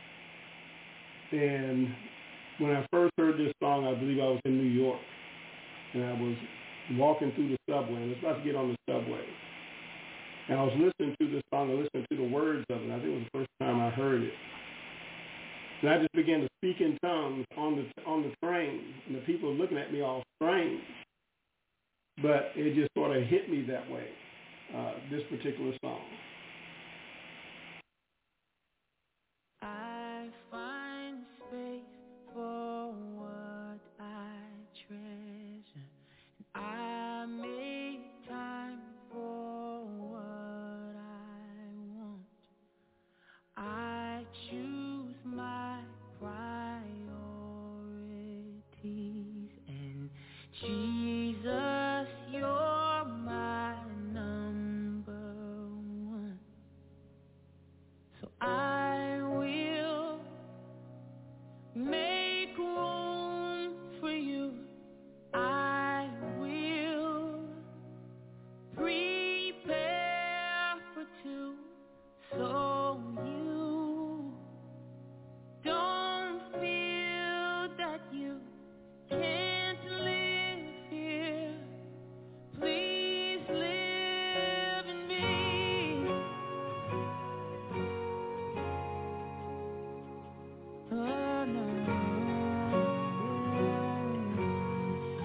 And when I first heard this song, I believe I was in New York, and I was walking through the subway, and I was about to get on the subway. And I was listening to this song and listening to the words of it. I think it was the first time I heard it. And I just began to speak in tongues on the train, and the people were looking at me all strange. But it just sort of hit me that way, this particular song. I find space for what I treasure. I make time for what I want. I choose my priorities, and Jesus, you're my number one. So I will make room for you. I will prepare for two, so you don't feel that you can't live here. Please live in me. Oh no,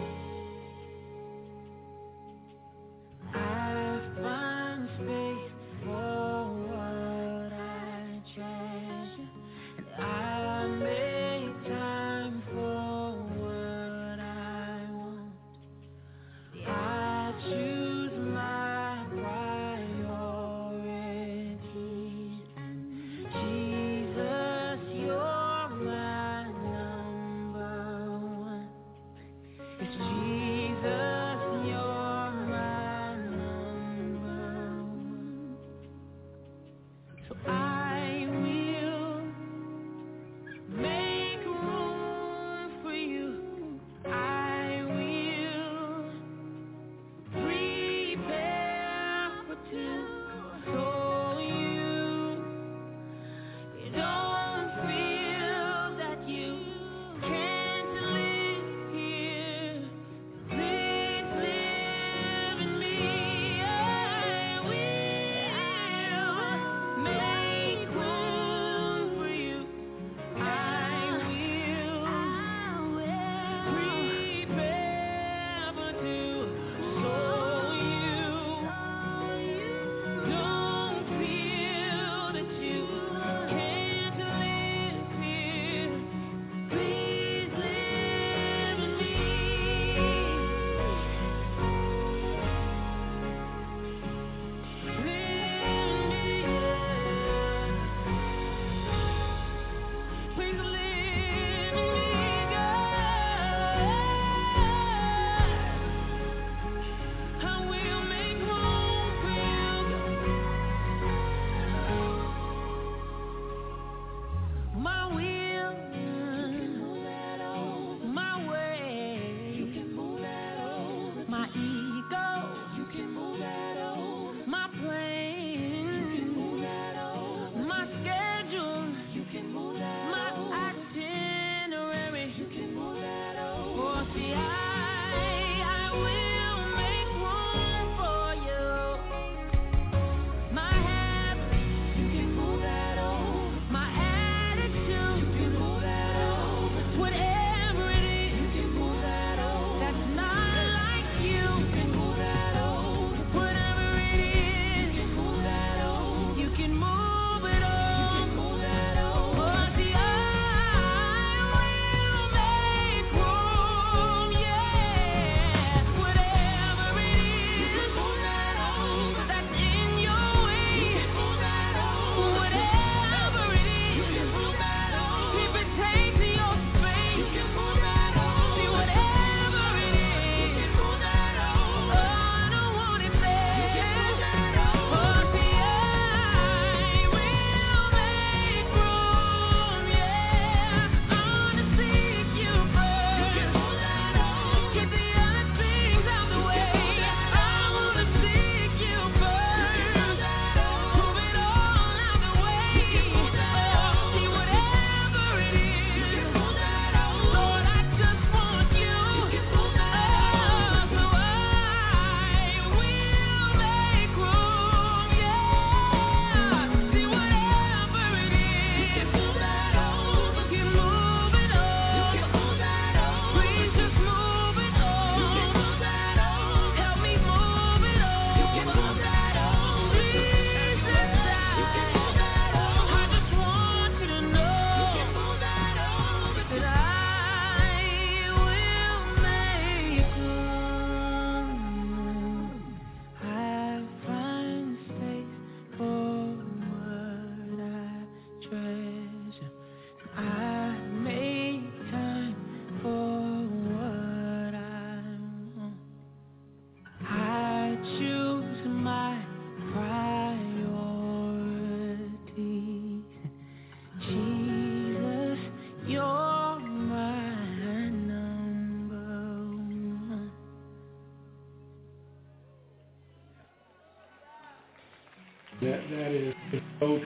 That is so.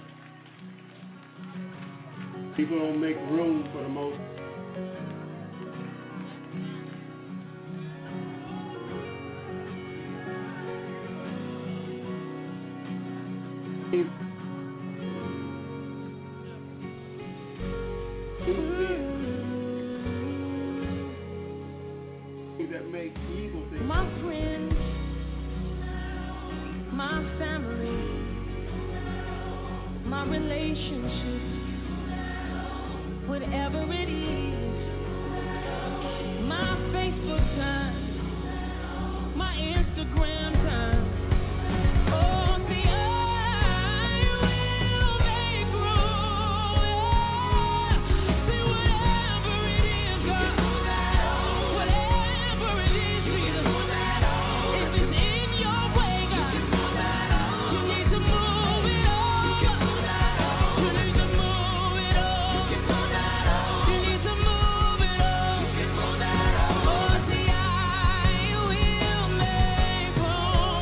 People don't make room for the most. That make evil things. My friends, my family, my relationships, whatever it is, my Facebook time, my Instagram time. Oh, see, I will make room, yeah. See, whatever it is, God, whatever it is, Jesus, if it's in your way, God, you need to move it over. You need to move it over. You need to move it over. Oh, see, I will make room.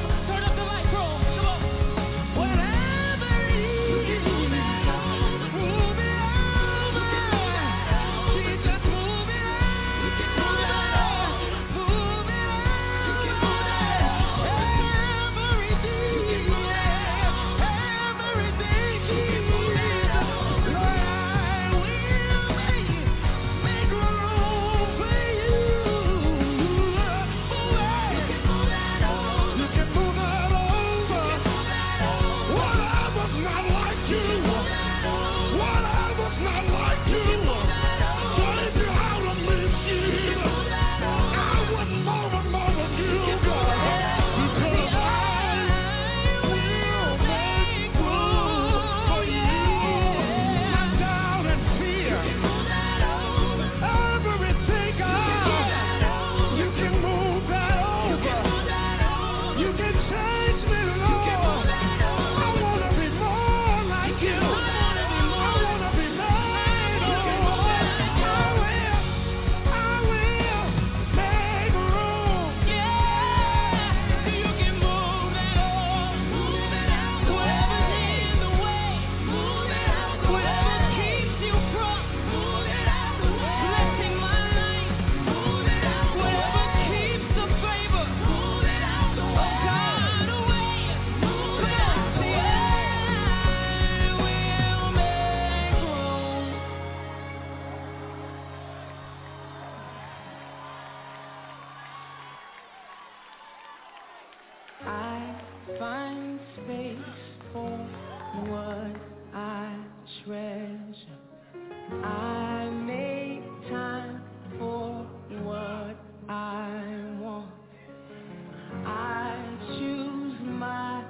find space for what I treasure. I make time for what I want. I choose my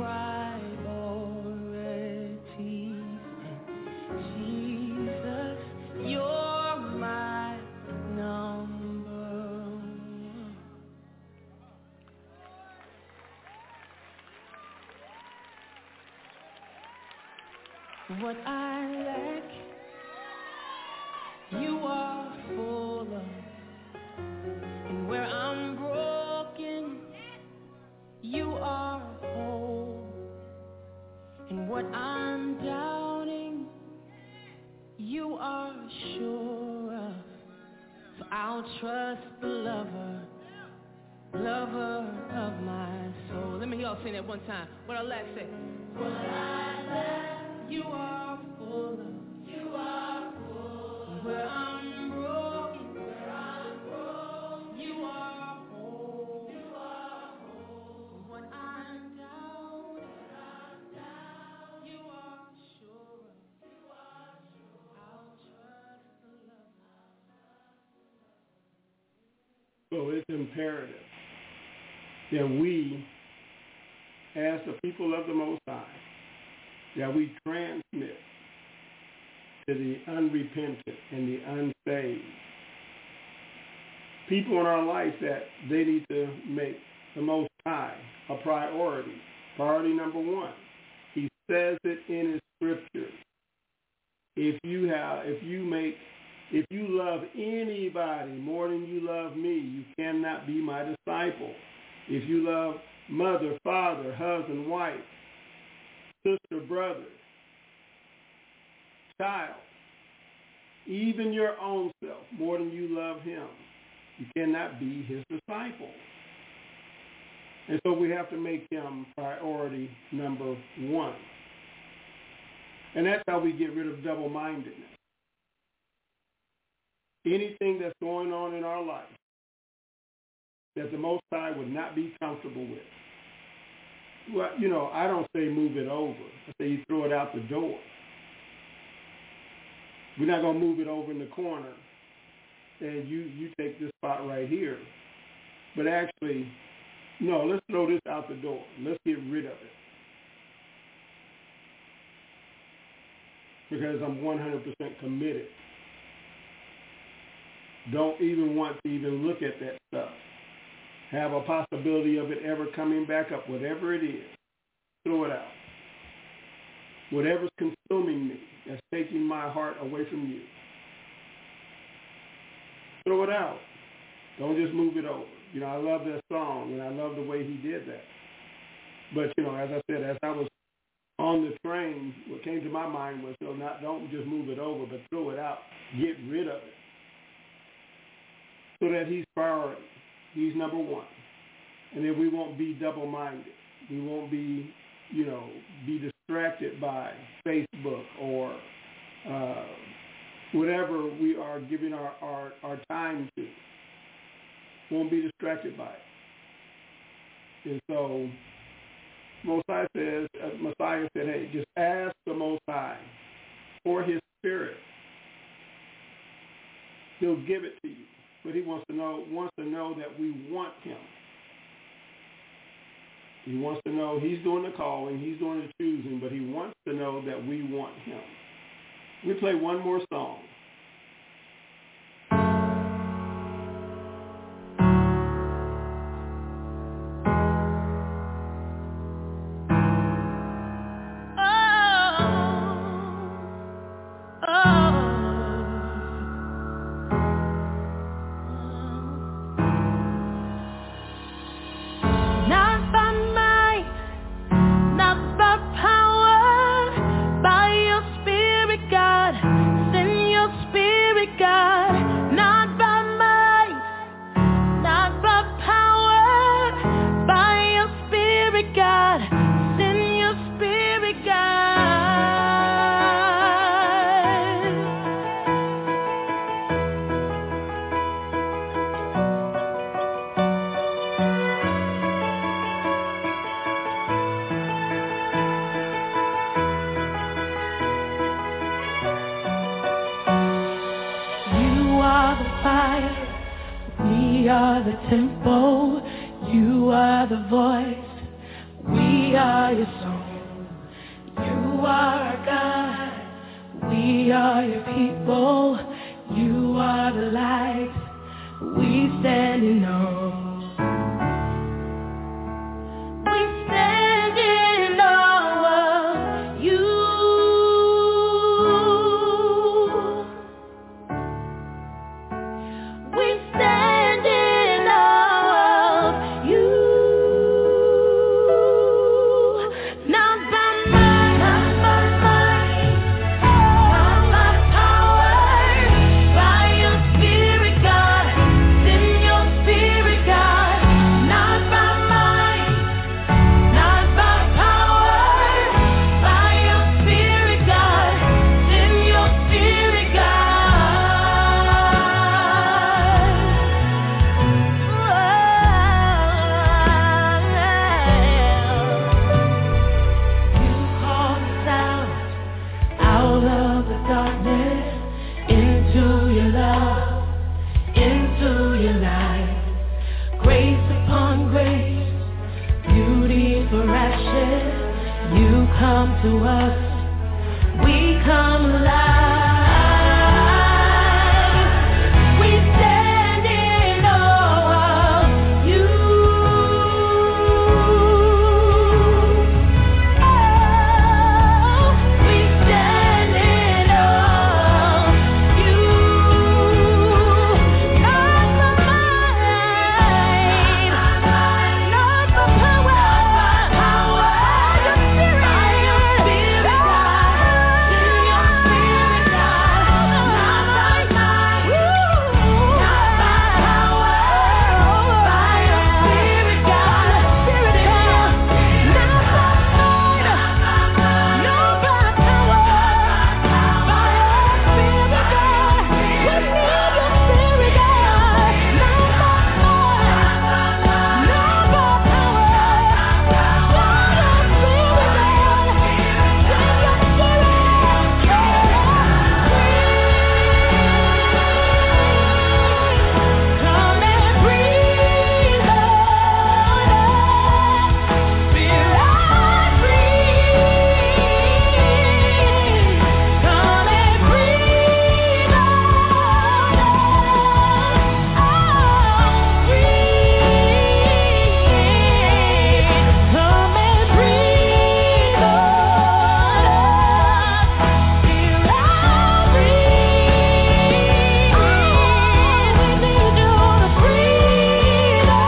priorities. And Jesus, you're my number one. What I lack, you are full of. And where I'm broken, you are whole. And what I'm doubting, you are sure of. So I'll trust the lover of my soul. Let me hear y'all sing that one time. What I lack, say. What I lack, you are full of. You are full. And where I'm broken, you are whole. You are whole. And what I'm down, you are sure. You are sure. I'll trust the lover. So it's imperative that we, as the people of the Most High, that we transmit to the unrepentant and the unsaved people in our life that they need to make the Most High a priority. Priority number one. He says it in his scriptures. If you love anybody more than you love me, you cannot be my disciple. If you love mother, father, husband, wife, sister, brother, child, even your own self more than you love him, you cannot be his disciple. And so we have to make him priority number one. And that's how we get rid of double-mindedness. Anything that's going on in our life that the Most High would not be comfortable with. Well, I don't say move it over. I say you throw it out the door. We're not going to move it over in the corner and you take this spot right here. But actually, no, let's throw this out the door. Let's get rid of it. Because I'm 100% committed. Don't even want to even look at that stuff. Have a possibility of it ever coming back up, whatever it is. Throw it out. Whatever's consuming me, that's taking my heart away from you. Throw it out. Don't just move it over. I love that song, and I love the way he did that. But, as I said, as I was on the train, what came to my mind was, don't just move it over, but throw it out. Get rid of it. So that he's priority. He's number one. And then we won't be double-minded. We won't be, be distracted by Facebook or whatever we are giving our time to. Won't be distracted by it. And so Messiah said, hey, just ask the Most High for his Spirit. He'll give it to you. But he wants to know that we want him. He wants to know he's doing the calling, he's doing the choosing, but he wants to know that we want him. Let me play one more song. Send fire. We are the tempo. You are the voice. We are your song. You are our God. We are your people. You are the light. We stand in awe. We stand in awe of you. We stand in awe of you. Not by might, not by might, not by power, by your Spirit, God. Send your Spirit, God. Not by might, not by power, by your Spirit, God. Send your Spirit, God. You call us out of the darkness, into your love, into your light. Grace upon grace, beauty for ashes. You come to us, we come alive. We stand in awe of you. We stand in awe of you. Not by might, not by power, by your Spirit, God. Send your Spirit, God. Not by might, not by power, by your Spirit, God. Spirit, God. Not by might, not by power, by your Spirit, God. We need your Spirit, God. Not by might, not by power, by your Spirit, God. Send your Spirit. Come and breathe on us. Spirit, breathe. Come and breathe on us. Breathe. Come and breathe on us. Spirit, breathe. We need you to breathe on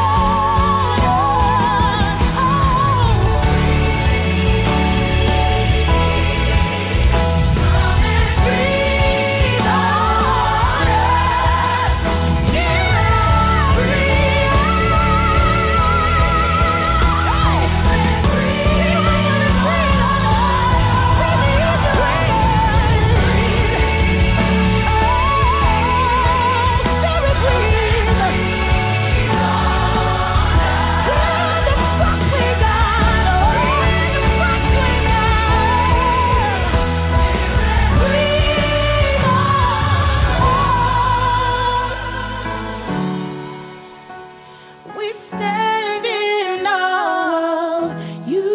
we stand in awe of you.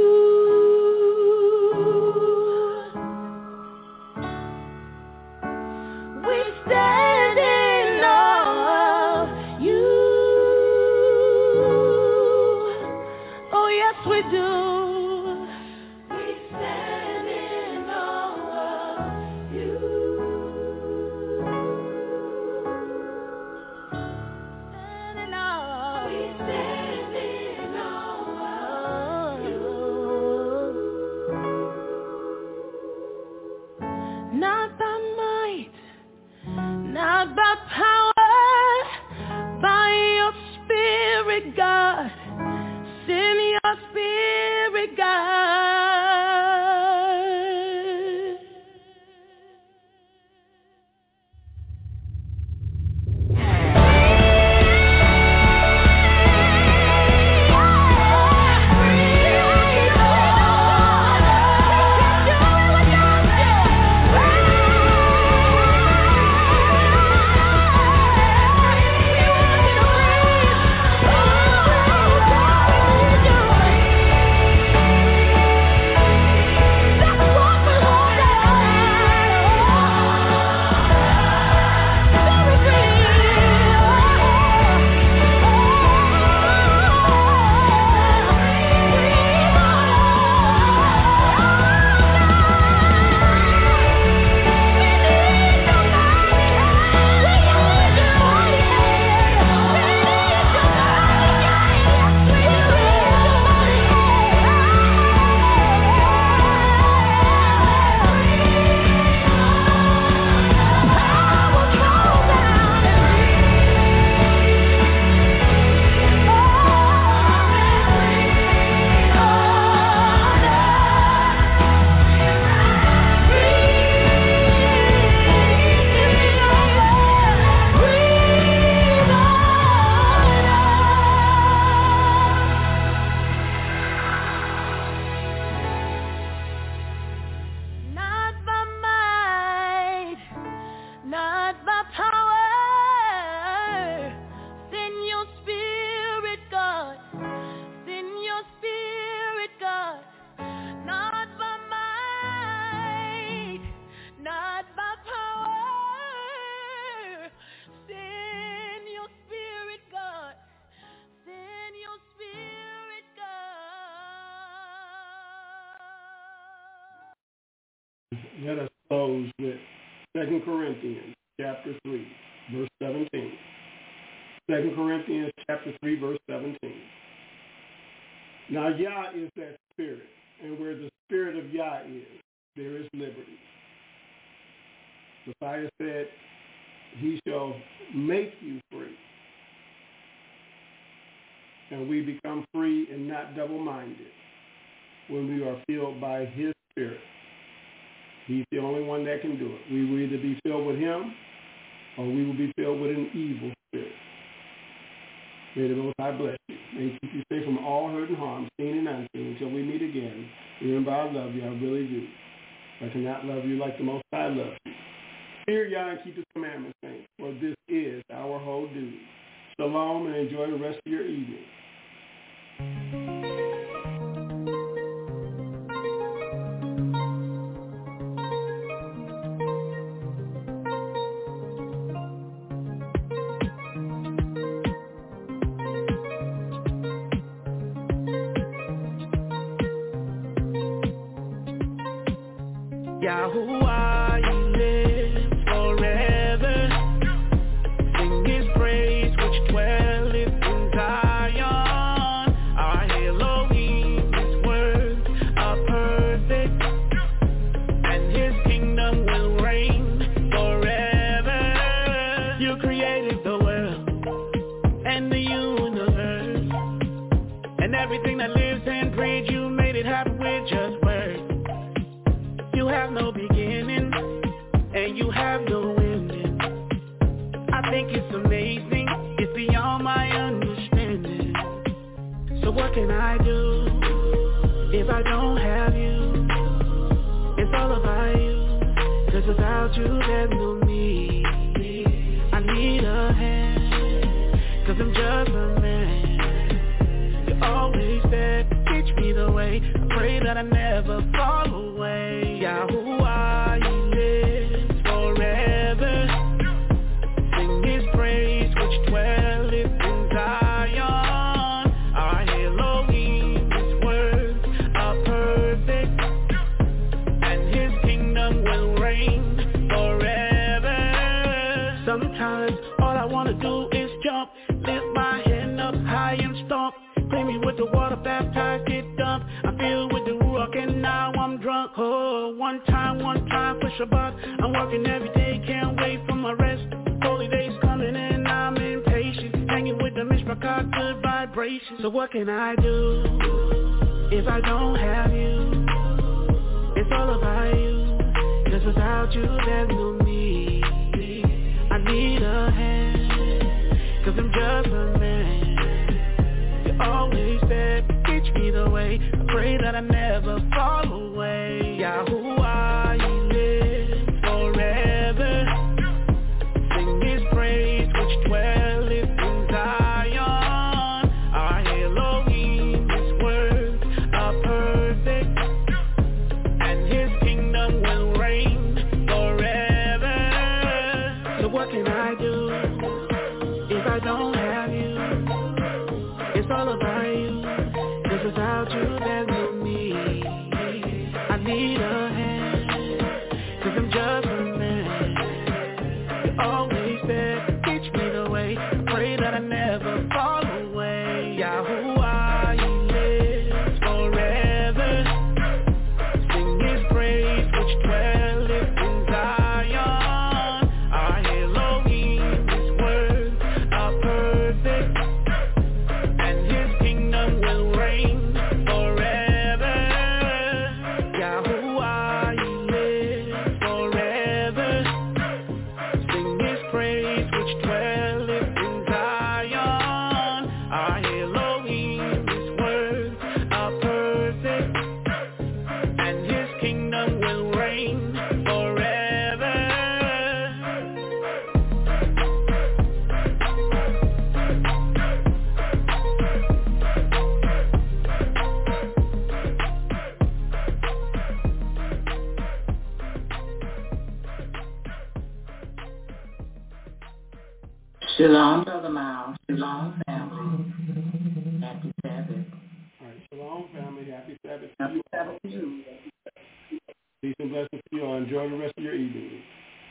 We stand in awe of you. Oh, yes, we do. We stand in awe of you. Stand in awe. We stand in awe of you. Not by might, not by power, by your Spirit, God. Send your Spirit, God. power. Send your spirit, God. Send your spirit, God. Not by might, not by power. Send your spirit, God. Send your spirit, God. Let us close with 2 Corinthians chapter 3, verse 17. 2 Corinthians chapter 3, verse 17. Now Yah is that spirit, and where the spirit of Yah is, there is liberty. Messiah said, he shall make you free. And we become free and not double-minded when we are filled by his spirit. He's the only one that can do it. We will either be filled with him or we will be filled with an evil spirit. May the Most High bless you. May he keep you safe from all hurt and harm, seen and unseen, until we meet again. Remember, I love you. I really do. I cannot love you like the Most High loves you. Fear Yah and keep his commandments, saints, for this is our whole duty. Shalom, and enjoy the rest of your evening. Yahuwah, he lives forever. Sing his praise which dwelleth in Zion. Our Elohim, his words are perfect, and his kingdom will reign forever. You created the world and the universe, and everything that lives and breathes. You made it happen with just words. You have no beginning, and you have no ending. I think it's amazing, it's beyond my understanding. So what can I do if I don't have you? It's all about you, 'cause without you there's no me. I need a hand, 'cause I'm just a man. You're always there, teach me the way. I pray that I never fall away. Yahuwah, he lives forever. Sing his praise which dwelleth in Zion. Our Elohim, his words are perfect, and his kingdom will reign forever. Sometimes all I want to do is jump, lift my hand up high and stomp. Clean me with the water, baptized, get dumped. I'm filled with the Ruach and now I'm drunk. Oh, one time for Shabbat. I'm working every day, can't wait for my rest. Holy days coming and I'm impatient. Hanging with the Mishpachah, good vibrations. So what can I do if I don't have you? It's all about you, 'cause without you there's no me. I need a hand, 'cause I'm just a man. Always there, teach me the way. I pray that I never fall away. Yahuwah, he lives forever. Sing his praise which dwelleth in Zion. Our Elohim, his words are perfect, and his kingdom will reign forever. So what can I do if I don't have you? It's all about you, 'cause without you there's no me. I need a hand, 'cause I'm just a man. You're always there, teach me the way. I pray that I never fall away. Yahuwah, he lives forever. Sing his praise which dwelleth in Zion. Our Elohim, his words are perfect, and his Shalom, Brother Miles. Shalom, family. Happy Sabbath. All right, shalom, family. Happy Sabbath to Happy you. Sabbath to you. Peace and blessings to you all. Enjoy the rest of your evening.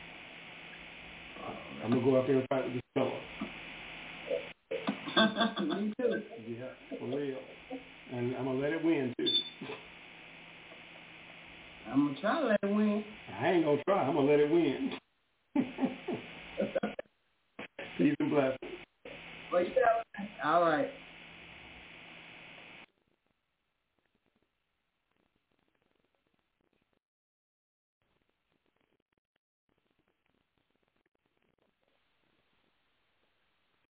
I'm going to go up there and fight with this fella. Me too. Yeah, for real. And I'm going to let it win, too. I'm going to try to let it win. I ain't going to try. I'm going to let it win. Peace and blessings. All right.